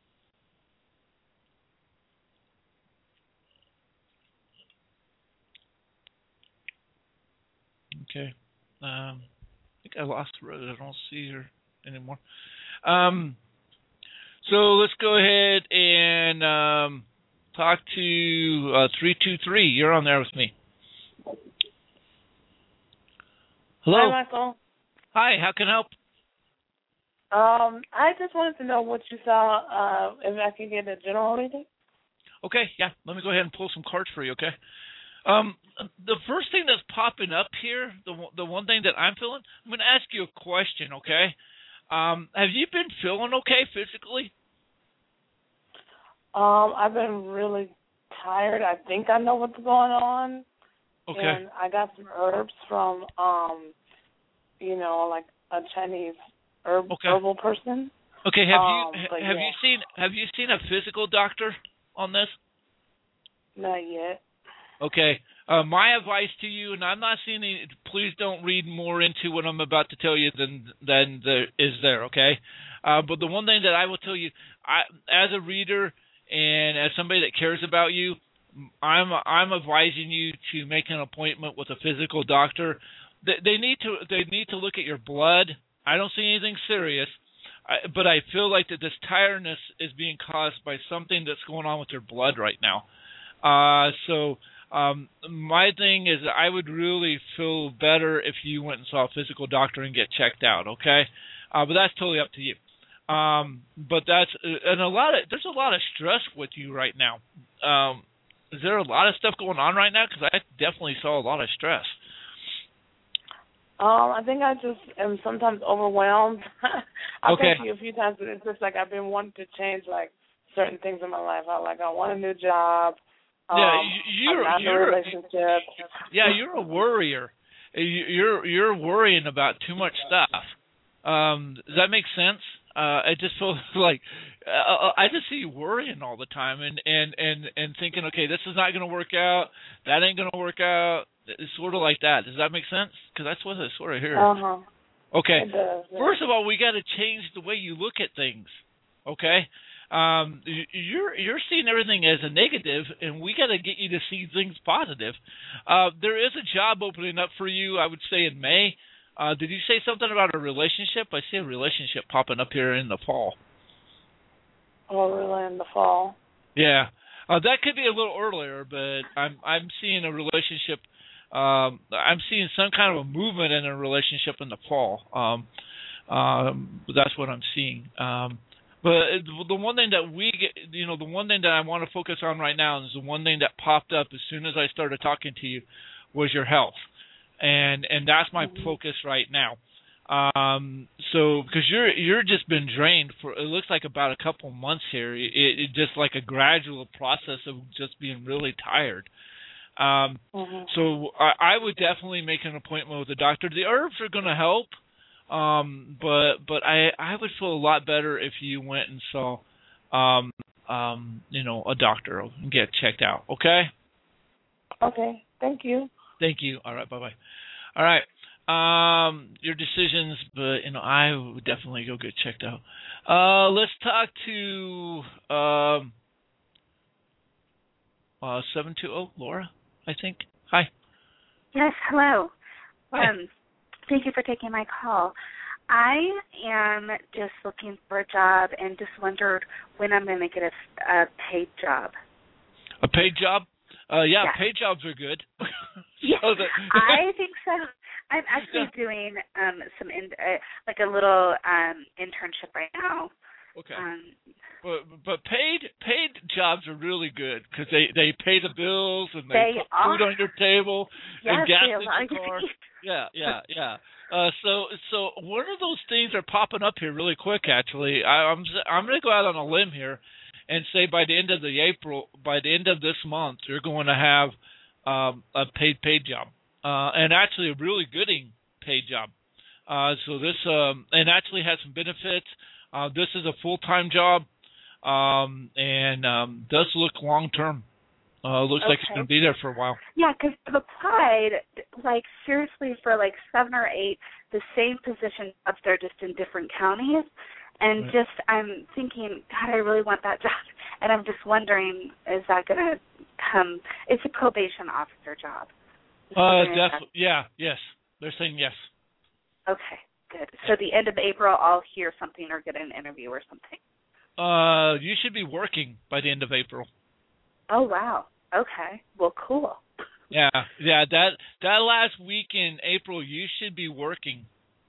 Okay. Um, I think I lost her. I don't see her anymore. Um, so let's go ahead and um, talk to uh, three two three. You're on there with me. Hello. Hi, Michael. Hi, how can I help? Um, I just wanted to know what you saw, uh, if I could get a general reading. Okay, yeah. Let me go ahead and pull some cards for you, okay? Um, the first thing that's popping up here, the the one thing that I'm feeling, I'm going to ask you a question, okay? Um, have you been feeling okay physically? Um, I've been really tired. I think I know what's going on. Okay. And I got some herbs from, um, you know, like a Chinese herb okay. herbal person. Okay. Have um, you have yeah. you seen have you seen a physical doctor on this? Not yet. Okay. Uh, my advice to you, and I'm not seeing any, please don't read more into what I'm about to tell you than than there is there, okay? Uh, but the one thing that I will tell you, I, as a reader and as somebody that cares about you, I'm I'm advising you to make an appointment with a physical doctor. They, they need to they need to look at your blood. I don't see anything serious, I, but I feel like that this tiredness is being caused by something that's going on with your blood right now. Uh, so. Um, my thing is I would really feel better if you went and saw a physical doctor and get checked out, okay? Uh, but that's totally up to you. Um, but that's, and a lot of, there's a lot of stress with you right now. Um, is there a lot of stuff going on right now? Because I definitely saw a lot of stress. Um, I think I just am sometimes overwhelmed. I've okay. talked to you a few times, but it's just like I've been wanting to change, like, certain things in my life. I, like, I want a new job. Um, yeah, you're I'm you're in a relationship. Yeah, you're a worrier. You're you're worrying about too much stuff. Um, does that make sense? Uh, I just feel like uh, I just see you worrying all the time and, and, and, and thinking, okay, this is not going to work out. That ain't going to work out. It's sort of like that. Does that make sense? Because that's what I sort of hear. Uh-huh. Okay. It does, yeah. First of all, we got to change the way you look at things. Okay. Um, you're you're seeing everything as a negative, and we got to get you to see things positive. Uh, there is a job opening up for you, I would say, in May. Uh, did you say something about a relationship? I see a relationship popping up here in the fall. Oh, really, in the fall? Yeah, uh, that could be a little earlier, but I'm I'm seeing a relationship. Um, I'm seeing some kind of a movement in a relationship in the fall. Um, um, that's what I'm seeing. Um, But the one thing that we get, you know, the one thing that I want to focus on right now is the one thing that popped up as soon as I started talking to you was your health, and and that's my mm-hmm. focus right now. Um, so because you're you're just been drained for it looks like about a couple months here. It, it just like a gradual process of just being really tired. Um, mm-hmm. So I, I would definitely make an appointment with the doctor. The herbs are going to help. Um, but but I, I would feel a lot better if you went and saw, um, um, you know, a doctor and get checked out. Okay. Okay. Thank you. Thank you. All right. Bye bye. All right. Um, your decisions, but you know, I would definitely go get checked out. Uh, let's talk to um, uh, seven two zero Laura. I think. Hi. Yes. Hello. Hi. Um, Thank you for taking my call. I am just looking for a job and just wondered when I'm going to get a, a paid job. A paid job? Uh, yeah, yes. Paid jobs are good. Yes, so that, I think so. I'm actually yeah. doing um, some in, uh, like a little um, internship right now. Okay. Um, but but paid paid jobs are really good because they, they pay the bills and they, they put are. food on your table yes, and gas they in your car. Are. Yeah, yeah, yeah. Uh, so, so one of those things are popping up here really quick. Actually, I, I'm I'm going to go out on a limb here, and say by the end of the April, by the end of this month, you're going to have um, a paid paid job, uh, and actually a really good paid job. Uh, so this um, and actually has some benefits. Uh, this is a full time job, um, and um, does look long term. Uh, looks okay. like it's going to be there for a while. Yeah, because I've applied, like, seriously for, like, seven or eight, the same position up there, just in different counties. And right. just, I'm thinking, God, I really want that job. And I'm just wondering, is that going to come? It's a probation officer job. Uh, definitely. Yeah, yes. They're saying yes. Okay, good. So the end of April, I'll hear something or get an interview or something. Uh, you should be working by the end of April. Oh, wow. Okay. Well, cool. Yeah, yeah. That that last week in April, you should be working.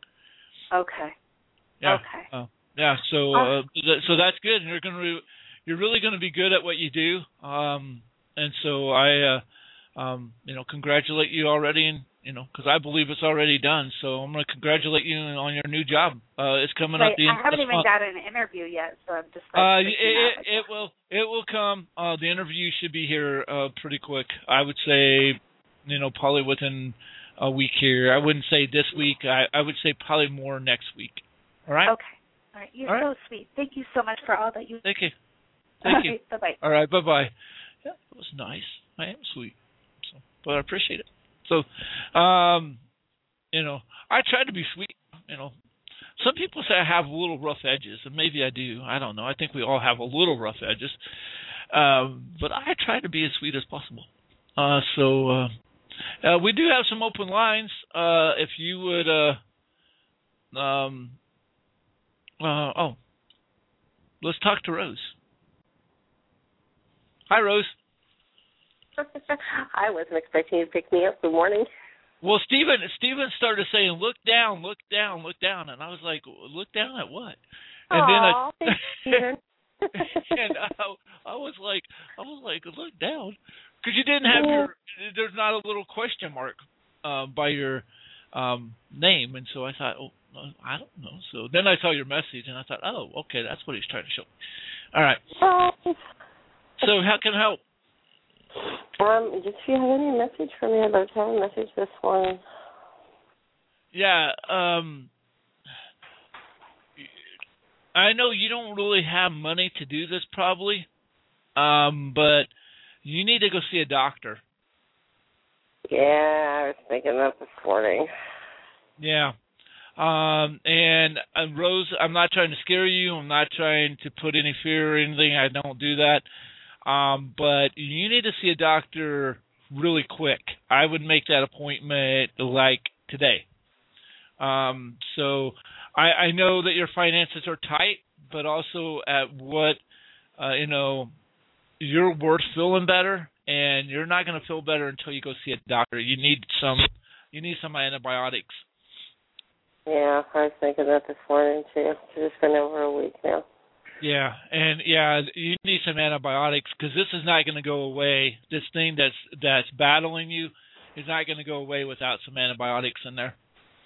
Okay. Yeah. Okay. Uh, yeah. So uh, so that's good. You're gonna re- you're really gonna be good at what you do. Um, and so I, uh, um, you know, congratulate you already, and you know, because I believe it's already done. So I'm gonna congratulate you on your new job. Uh, it's coming Wait, up the end I haven't of this even month. got an interview yet, so I'm just. Like, uh, it it, it will it will come. Uh, the interview should be here uh, pretty quick. I would say, you know, probably within a week here. I wouldn't say this week. I, I would say probably more next week. All right. Okay. All right. You're all right. so sweet. Thank you so much for all that you. Thank you. Thank okay, you. Bye bye. All right. Bye bye. Yeah, it was nice. I am sweet, so, but I appreciate it. So, um. You know, I try to be sweet. You know, some people say I have little rough edges, and maybe I do. I don't know. I think we all have a little rough edges. Um, but I try to be as sweet as possible. Uh, so uh, uh, we do have some open lines. Uh, if you would, uh, um, uh, oh, let's talk to Rose. Hi, Rose. I wasn't expecting you to pick me up. Good morning. Well, Stephen, Stephen started saying, "Look down, look down, look down," and I was like, "Look down at what?" And Aww, then I, thanks, and I, I was like, I was like, "Look down," because you didn't have your, there's not a little question mark uh, by your um, name, and so I thought, "Oh, I don't know." So then I saw your message, and I thought, "Oh, okay, that's what he's trying to show." All right. So how can I help? Um, did you have any message for me? I'd like to have a message this morning. Yeah, um, I know you don't really have money to do this probably, um, but you need to go see a doctor. Yeah, I was thinking that this morning. Yeah. Um, and uh, Rose, I'm not trying to scare you. I'm not trying to put any fear or anything. I don't do that. Um, but you need to see a doctor really quick. I would make that appointment like today. Um, so I, I know that your finances are tight, but also at what, uh, you know, you're worth feeling better, and you're not going to feel better until you go see a doctor. You need some, you need some antibiotics. Yeah, I was thinking that this morning too. It's just been over a week now. Yeah, and yeah, you need some antibiotics because this is not going to go away. This thing that's that's battling you is not going to go away without some antibiotics in there.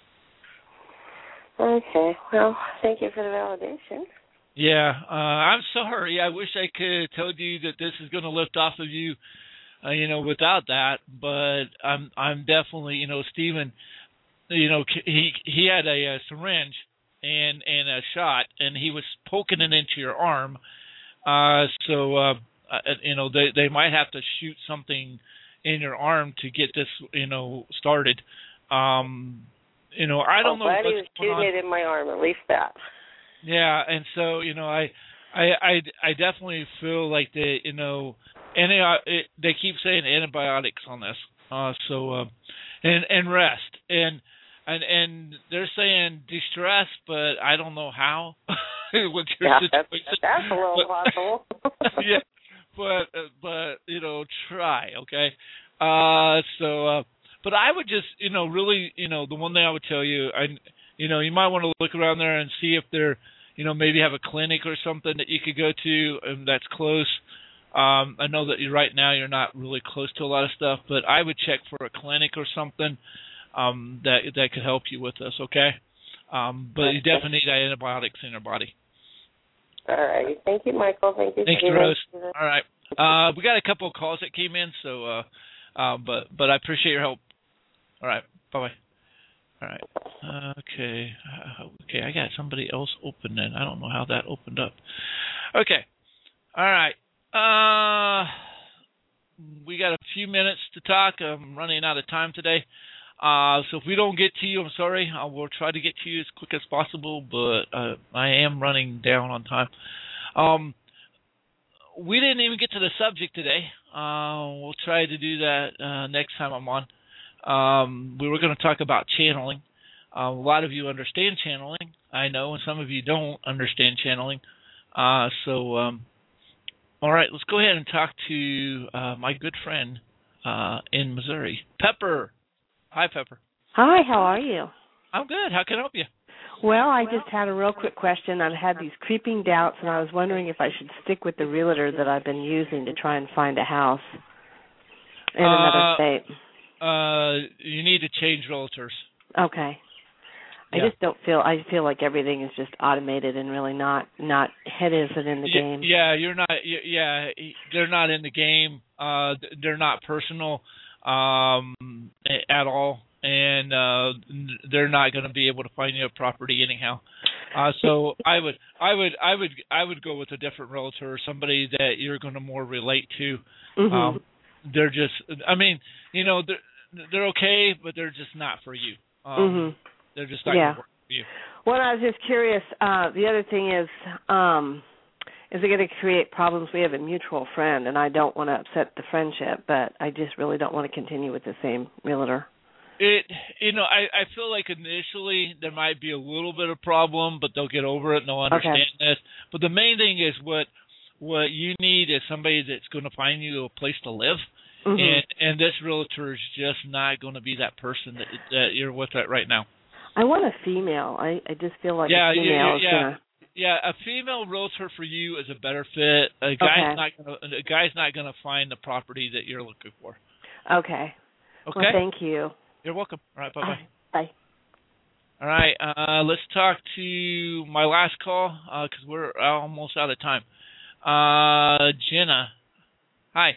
Okay. Well, thank you for the validation. Yeah, uh, I'm sorry. I wish I could have told you that this is going to lift off of you, uh, you know, without that. But I'm I'm definitely, you know, Stephen, you know, he he had a, a syringe and and a shot, and he was poking it into your arm. Uh, so uh, you know, they they might have to shoot something in your arm to get this, you know, started. Um, you know, I don't oh, know. I'm glad he was shooting it in my arm. At least that. Yeah, and so you know, I, I, I, I definitely feel like they, you know, and it, they keep saying antibiotics on this. Uh, so, uh, and and rest, and and and they're saying distress, but I don't know how. With your yeah, situation. That's, that's a little possible. Yeah, but but you know, try, okay. Uh, so, uh, but I would just, you know, really, you know, the one thing I would tell you, I. You know, you might want to look around there and see if they're, you know, maybe have a clinic or something that you could go to um, that's close. Um, I know that you right now you're not really close to a lot of stuff, but I would check for a clinic or something um, that that could help you with this, okay? Um, but you definitely need antibiotics in your body. All right. Thank you, Michael. Thank you. Thanks, Rose. All right. Uh, we got a couple of calls that came in, so uh, uh, but but I appreciate your help. All right. Bye-bye. All right. Uh, okay. Uh, okay. I got somebody else opening. I don't know how that opened up. Okay. All right. Uh, we got a few minutes to talk. I'm running out of time today. Uh, so if we don't get to you, I'm sorry. I will try to get to you as quick as possible, but uh, I am running down on time. Um, we didn't even get to the subject today. Uh, we'll try to do that uh, next time I'm on. Um, we were going to talk about channeling. Uh, a lot of you understand channeling, I know, and some of you don't understand channeling. Uh, so, um, all right, let's go ahead and talk to uh, my good friend uh, in Missouri, Pepper. Hi, Pepper. Hi, how are you? I'm good. How can I help you? Well, I just had a real quick question. I've had these creeping doubts, and I was wondering if I should stick with the realtor that I've been using to try and find a house in another uh, state. Uh, you need to change realtors. Okay. I Yeah. just don't feel. I feel like everything is just automated and really not not head isn't in the yeah, game. Yeah, you're not. Yeah, they're not in the game. Uh, they're not personal um, at all, and uh, they're not going to be able to find you a property anyhow. Uh, so I would, I would, I would, I would go with a different realtor, somebody that you're going to more relate to. Mm-hmm. Um, they're just. I mean, you know, they're they're okay, but they're just not for you. Um, mm-hmm. They're just not yeah. going to work for you. Well, I was just curious. Uh, the other thing is, um, is it going to create problems? We have a mutual friend, and I don't want to upset the friendship, but I just really don't want to continue with the same realtor. It, you know, I, I feel like initially there might be a little bit of problem, but they'll get over it and they'll understand okay. this. But the main thing is what what you need is somebody that's going to find you a place to live. Mm-hmm. And and this realtor is just not going to be that person that, that you're with right now. I want a female. I, I just feel like yeah, a female yeah, is yeah. gonna. Yeah, a female realtor for you is a better fit. A guy's okay. not gonna a guy's not gonna find the property that you're looking for. Okay. Okay. Well, thank you. You're welcome. All right. Bye bye. Bye. All right. Uh, let's talk to my last call because uh, we're almost out of time. Uh, Jenna. Hi.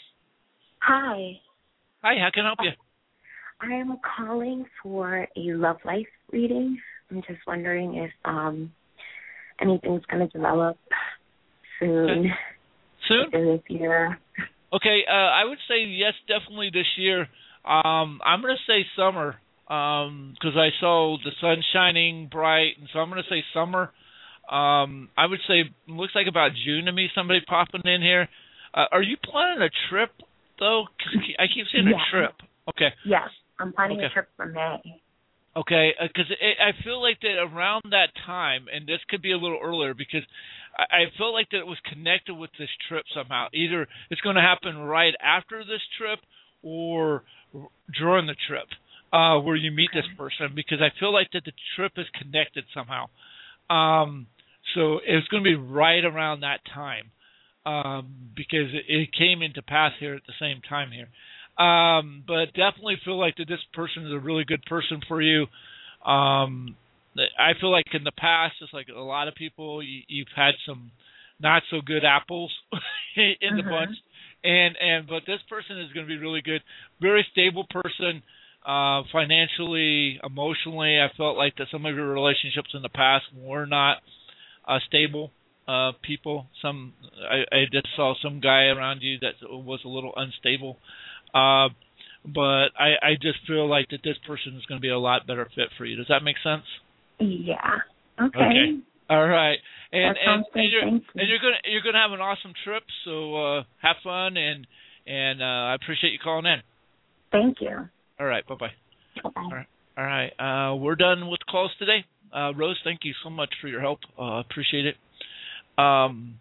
Hi. Hi. How can I help you? I am calling for a love life reading. I'm just wondering if um anything's going to develop soon. Soon? This year. Okay. Uh, I would say yes, definitely this year. Um, I'm going to say summer because um, I saw the sun shining bright, and so I'm going to say summer. Um, I would say looks like about June to me. Somebody popping in here. Uh, are you planning a trip though? I keep saying yeah. a trip. Okay. Yes, I'm planning okay. a trip for May. Okay, because uh, I feel like that around that time, and this could be a little earlier, because I, I feel like that it was connected with this trip somehow. Either it's going to happen right after this trip or during the trip uh, where you meet okay. this person, because I feel like that the trip is connected somehow. Um, so it's going to be right around that time um, because it, it came into pass here at the same time here. Um, but definitely feel like that this person is a really good person for you. Um, I feel like in the past, just like a lot of people, you, you've had some not so good apples in mm-hmm. the bunch, and and but this person is going to be really good, very stable person, uh, financially, emotionally. I felt like that some of your relationships in the past were not uh, stable uh, people. Some I, I just saw some guy around you that was a little unstable. Uh, but I, I just feel like that this person is going to be a lot better fit for you. Does that make sense? Yeah. Okay. Okay. All right. And that and, and you're you. and you're gonna you're gonna have an awesome trip. So uh, have fun and and uh, I appreciate you calling in. Thank you. All right. Bye bye. Bye. All right. All right. Uh, we're done with calls today. Uh, Rose, thank you so much for your help. Uh, appreciate it. Um,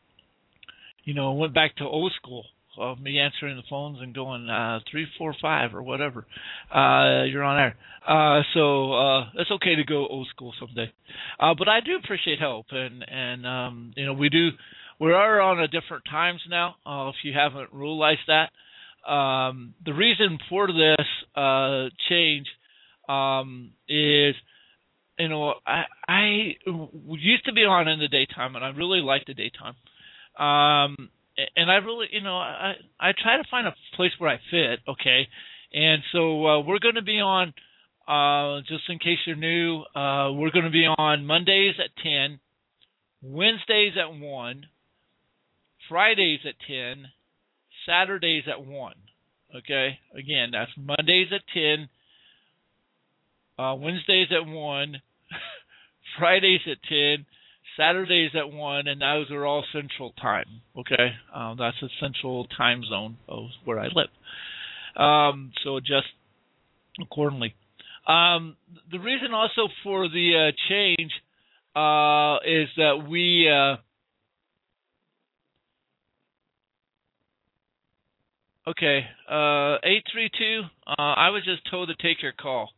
you know, I went back to old school. Of me answering the phones and going uh, three, four, five, or whatever. Uh, you're on air, uh, so uh, it's okay to go old school someday. Uh, but I do appreciate help, and and um, you know we do. We are on a different times now. Uh, if you haven't realized that, um, the reason for this uh, change um, is, you know, I I used to be on in the daytime, and I really like the daytime. Um, And I really, you know, I I try to find a place where I fit, okay? And so uh, we're going to be on, uh, just in case you're new, uh, we're going to be on Mondays at ten, Wednesdays at one, Fridays at ten, Saturdays at one, okay? Again, that's Mondays at ten, uh, Wednesdays at one, Fridays at ten, Saturdays at one, and those are all Central Time, okay? Uh, that's a Central Time zone of where I live. Um, so adjust accordingly. Um, the reason also for the uh, change uh, is that we... Uh, okay, uh, eight three two, uh, I was just told to take your call.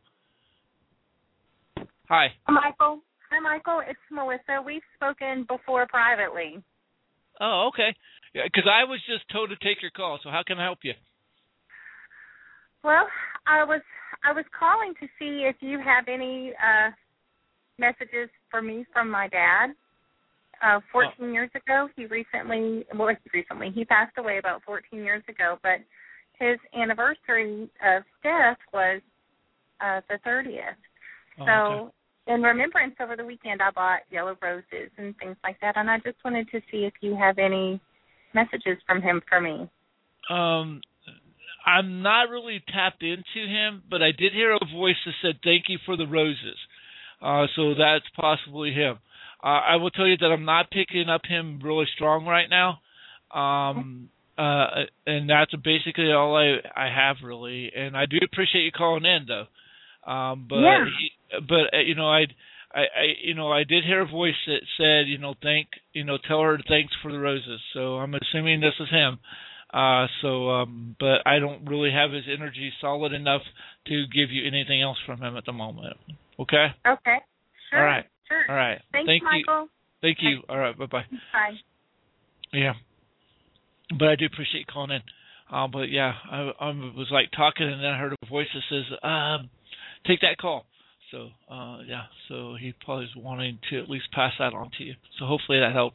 Hi. Michael. Hi, Michael. It's Melissa. We've spoken before privately. Oh, okay. Yeah, because I was just told to take your call. So how can I help you? Well, I was I was calling to see if you have any uh, messages for me from my dad. Uh, fourteen oh. years ago, he recently well, recently he passed away about fourteen years ago. But his anniversary of death was uh, the thirtieth. Oh, so. Okay. In remembrance, over the weekend, I bought yellow roses and things like that, and I just wanted to see if you have any messages from him for me. Um, I'm not really tapped into him, but I did hear a voice that said, thank you for the roses. Uh, so that's possibly him. Uh, I will tell you that I'm not picking up him really strong right now. Um, uh, and that's basically all I, I have, really. And I do appreciate you calling in, though. Um, but yeah. he, but uh, you know, I, I, I, you know, I did hear a voice that said, you know, thank, you know, tell her thanks for the roses. So I'm assuming this is him. Uh, so, um, but I don't really have his energy solid enough to give you anything else from him at the moment. Okay. Okay. Sure. All right. Sure. All right. Thanks, Thank Michael. you. Thank you. All right. Bye bye. Bye. Yeah. But I do appreciate you calling in. Uh, but yeah, I, I was like talking, and then I heard a voice that says, um, take that call. So, uh, yeah, so he probably is wanting to at least pass that on to you. So hopefully that helps.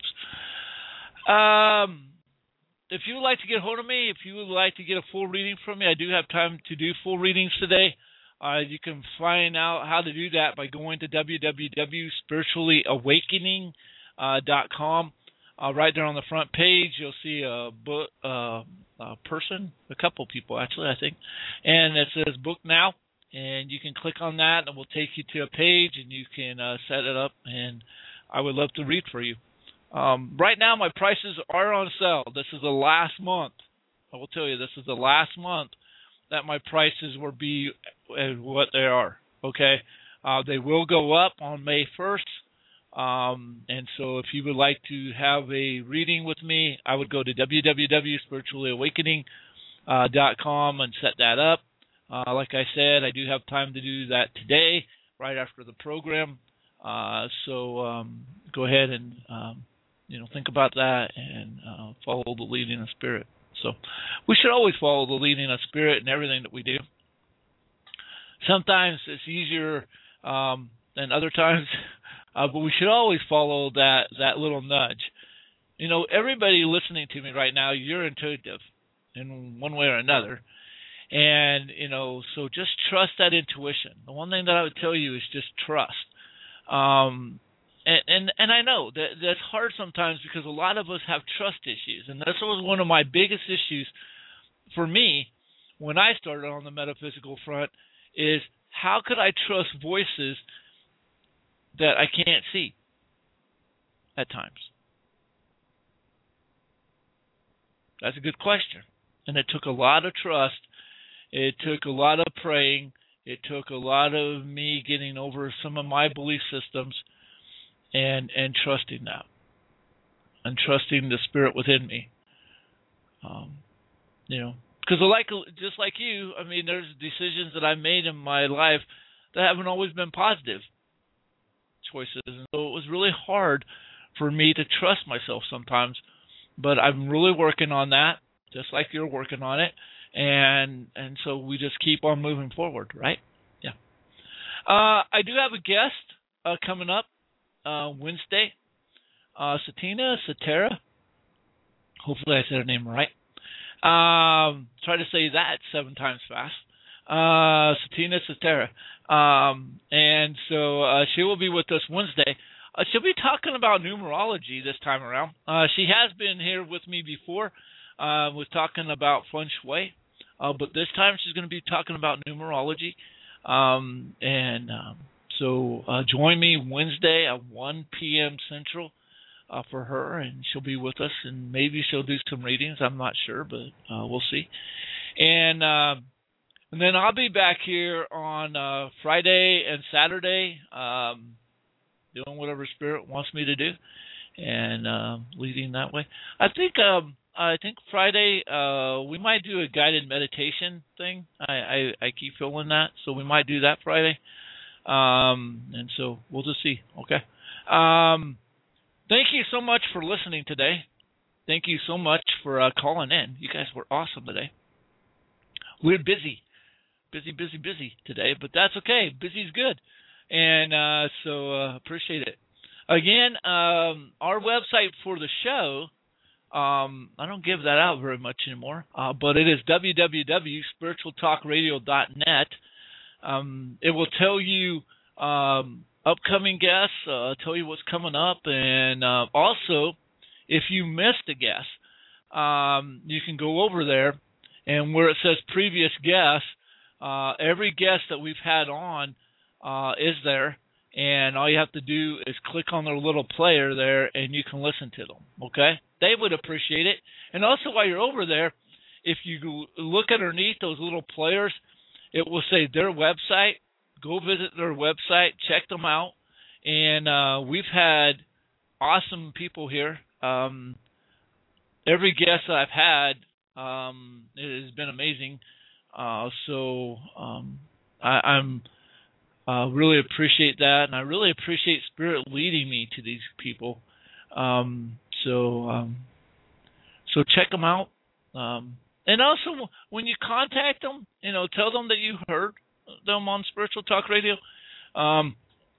Um, if you would like to get a hold of me, if you would like to get a full reading from me, I do have time to do full readings today. Uh, you can find out how to do that by going to w w w dot spiritually awakening dot com. Uh, right there on the front page, you'll see a book, uh, a person, a couple people actually, I think, and it says Book Now. And you can click on that, and it will take you to a page, and you can uh, set it up, and I would love to read for you. Um, right now, my prices are on sale. This is the last month. I will tell you, this is the last month that my prices will be what they are, okay? Uh, they will go up on May first, um, and so if you would like to have a reading with me, I would go to w w w dot spiritually awakening dot com and set that up. Uh, like I said, I do have time to do that today, right after the program. Uh, so um, go ahead and um, you know think about that and uh, follow the leading of Spirit. So we should always follow the leading of Spirit in everything that we do. Sometimes it's easier um, than other times, uh, but we should always follow that, that little nudge. You know, everybody listening to me right now, you're intuitive in one way or another. And, you know, so just trust that intuition. The one thing that I would tell you is just trust. Um, and, and, and I know that that's hard sometimes because a lot of us have trust issues. And this was one of my biggest issues for me when I started on the metaphysical front is how could I trust voices that I can't see at times? That's a good question. And it took a lot of trust. It took a lot of praying. It took a lot of me getting over some of my belief systems and and trusting that. And trusting the Spirit within me. Um, you know, because like just like you, I mean, there's decisions that I've made in my life that haven't always been positive choices. And so it was really hard for me to trust myself sometimes. But I'm really working on that, just like you're working on it. And and so we just keep on moving forward, right? Yeah. Uh, I do have a guest uh, coming up uh, Wednesday. Uh, Satina Satera. Hopefully I said her name right. Um, try to say that seven times fast. Uh, Satina Satera. Um, and so uh, she will be with us Wednesday. Uh, she'll be talking about numerology this time around. Uh, she has been here with me before. Uh, was talking about feng shui. Uh, but this time she's going to be talking about numerology. Um, and um, so uh, join me Wednesday at one p.m. Central uh, for her, and she'll be with us, and maybe she'll do some readings. I'm not sure, but uh, we'll see. And uh, and then I'll be back here on uh, Friday and Saturday um, doing whatever Spirit wants me to do and uh, leading that way. I think... Um, I think Friday uh, we might do a guided meditation thing. I, I, I keep feeling that, so we might do that Friday. Um, and so we'll just see. Okay. Um, thank you so much for listening today. Thank you so much for uh, calling in. You guys were awesome today. We're busy, busy, busy, busy today, but that's okay. Busy's good, and uh, so uh, appreciate it. Again, um, our website for the show. Um, I don't give that out very much anymore, uh, but it is w w w dot spiritual talk radio dot net. Um, it will tell you um, upcoming guests, uh, tell you what's coming up, and uh, also, if you missed a guest, um, you can go over there, and where it says previous guests, uh, every guest that we've had on uh, is there, and all you have to do is click on their little player there, and you can listen to them, okay? They would appreciate it. And also while you're over there, if you look underneath those little players, it will say their website. Go visit their website, check them out. And uh, we've had awesome people here. Um, every guest that I've had, um, it has been amazing. Uh, so um, I, I'm uh, really appreciate that. And I really appreciate Spirit leading me to these people. Um, so, um, so check them out. Um, and also, when you contact them, you know, tell them that you heard them on Spiritual Talk Radio. Um,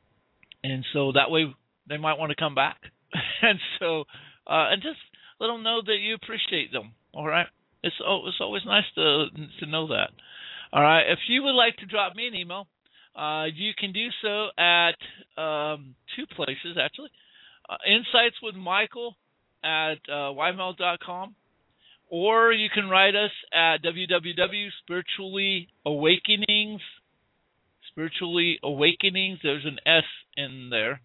and so that way they might want to come back. and so, uh, and just let them know that you appreciate them. All right. It's, oh, it's always nice to, to know that. All right. If you would like to drop me an email, uh, you can do so at, um, two places actually. Uh, Insights with Michael at uh, y mail dot com, or you can write us at w w w dot spiritually awakenings. Spiritually Awakenings. There's an S in there,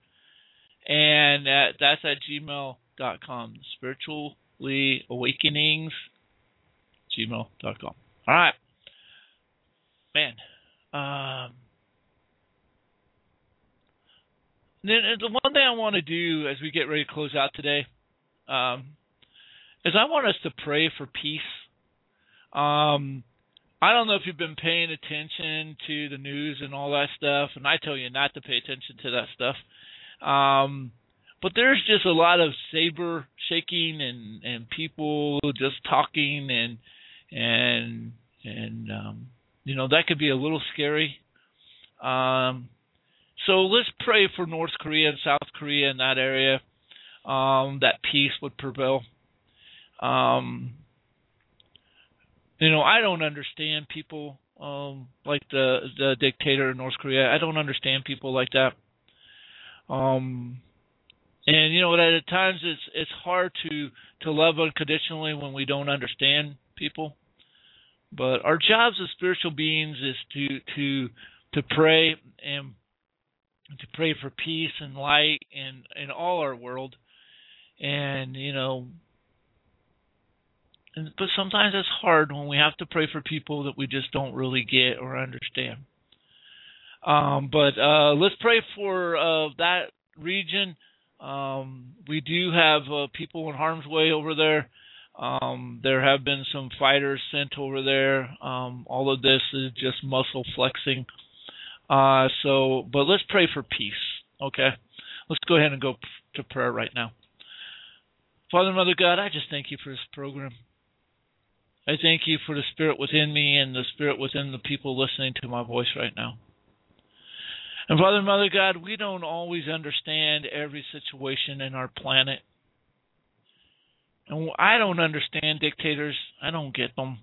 and at, that's at gmail dot com. Spiritually Awakenings, gmail dot com. All right, man. Um, Then the one thing I want to do as we get ready to close out today um, is I want us to pray for peace. Um, I don't know if you've been paying attention to the news and all that stuff, and I tell you not to pay attention to that stuff. Um, but there's just a lot of saber shaking and, and people just talking, and and and um, you know, that could be a little scary. Um, so let's pray for North Korea and South Korea in that area, um, that peace would prevail. Um, you know, I don't understand people um, like the the dictator in North Korea. I don't understand people like that. Um, and you know, at times it's it's hard to to love unconditionally when we don't understand people. But our jobs as spiritual beings is to to to pray and to pray for peace and light in in all our world. And you know, and, but sometimes it's hard when we have to pray for people that we just don't really get or understand. Um, but uh, let's pray for uh, that region. Um, we do have uh, people in harm's way over there. Um, there have been some fighters sent over there. Um, all of this is just muscle flexing. Uh, so, but let's pray for peace. Okay, let's go ahead and go to prayer right now. Father, Mother God, I just thank you for this program. I thank you for the spirit within me and the spirit within the people listening to my voice right now. And Father, Mother God, we don't always understand every situation in our planet. And I don't understand dictators. I don't get them.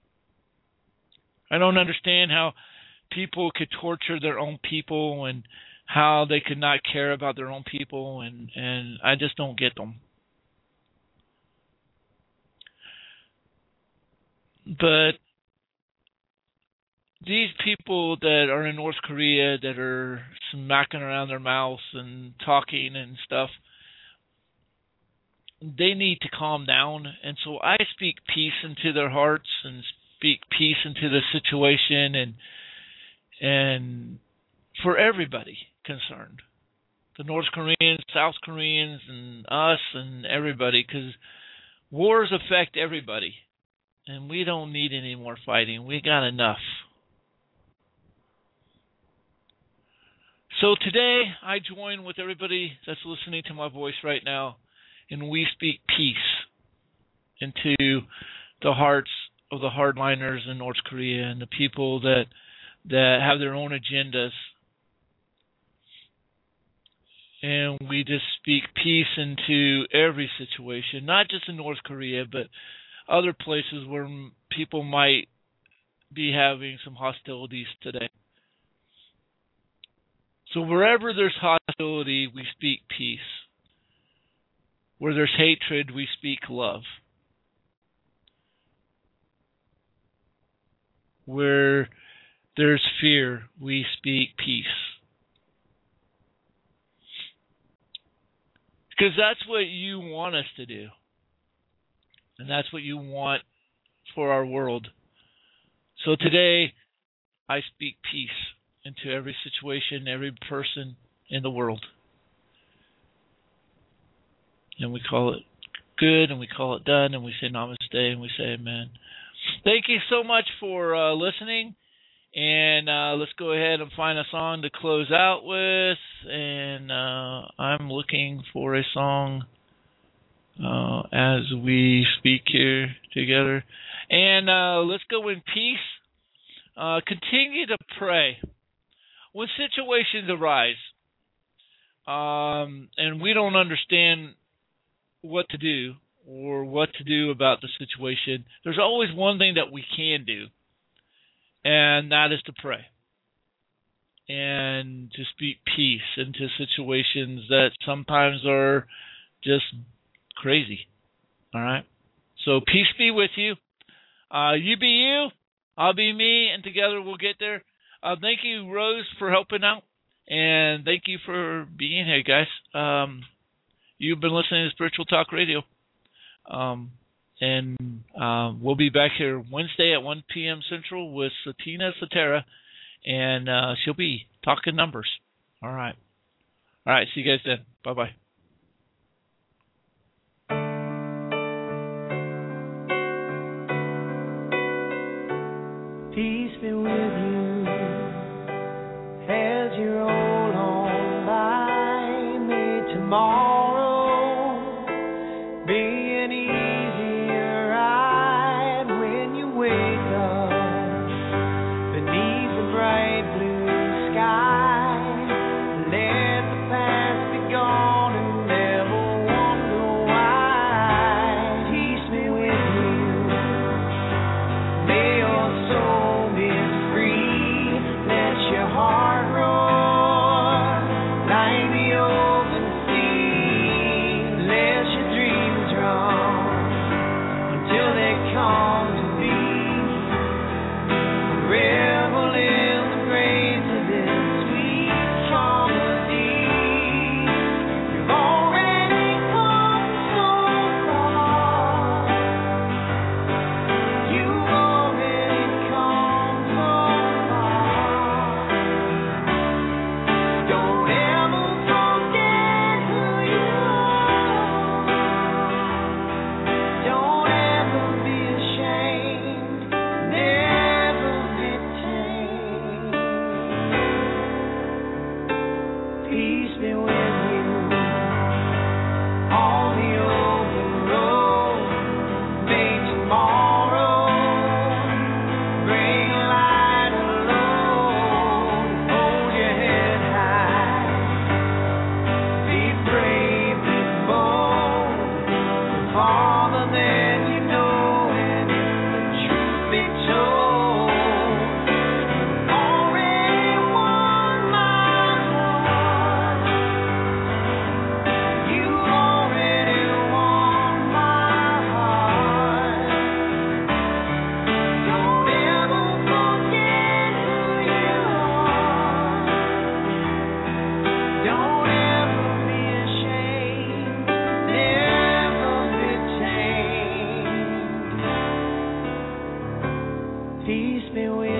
I don't understand how people could torture their own people and how they could not care about their own people, and, and I just don't get them. But these people that are in North Korea that are smacking around their mouths and talking and stuff, they need to calm down. And so I speak peace into their hearts and speak peace into the situation and and for everybody concerned. The North Koreans, South Koreans, and us and everybody, because wars affect everybody. And we don't need any more fighting. We got enough. So today, I join with everybody that's listening to my voice right now, and we speak peace into the hearts of the hardliners in North Korea and the people that that have their own agendas. And we just speak peace into every situation, not just in North Korea, but other places where people might be having some hostilities today. So wherever there's hostility, we speak peace. Where there's hatred, we speak love. Where there's fear, we speak peace. Because that's what you want us to do. And that's what you want for our world. So today, I speak peace into every situation, every person in the world. And we call it good, and we call it done, and we say namaste, and we say amen. Thank you so much for uh, listening. And uh, let's go ahead and find a song to close out with. And uh, I'm looking for a song uh, as we speak here together. And uh, let's go in peace. Uh, continue to pray. When situations arise um, and we don't understand what to do or what to do about the situation, there's always one thing that we can do, and that is to pray and to speak peace into situations that sometimes are just crazy. All right? So peace be with you. Uh, you be you, I'll be me, and together we'll get there. Uh, thank you, Rose, for helping out, and thank you for being here, guys. Um, you've been listening to Spiritual Talk Radio, um, and uh, we'll be back here Wednesday at one p.m. Central with Satina Satera, and uh, she'll be talking numbers. All right. All right, see you guys then. Bye-bye. farther than you know. And if the truth be told, already won my heart. You already won my heart. Don't ever forget who you are. Don't ever be ashamed. Never be tamed. Peace be with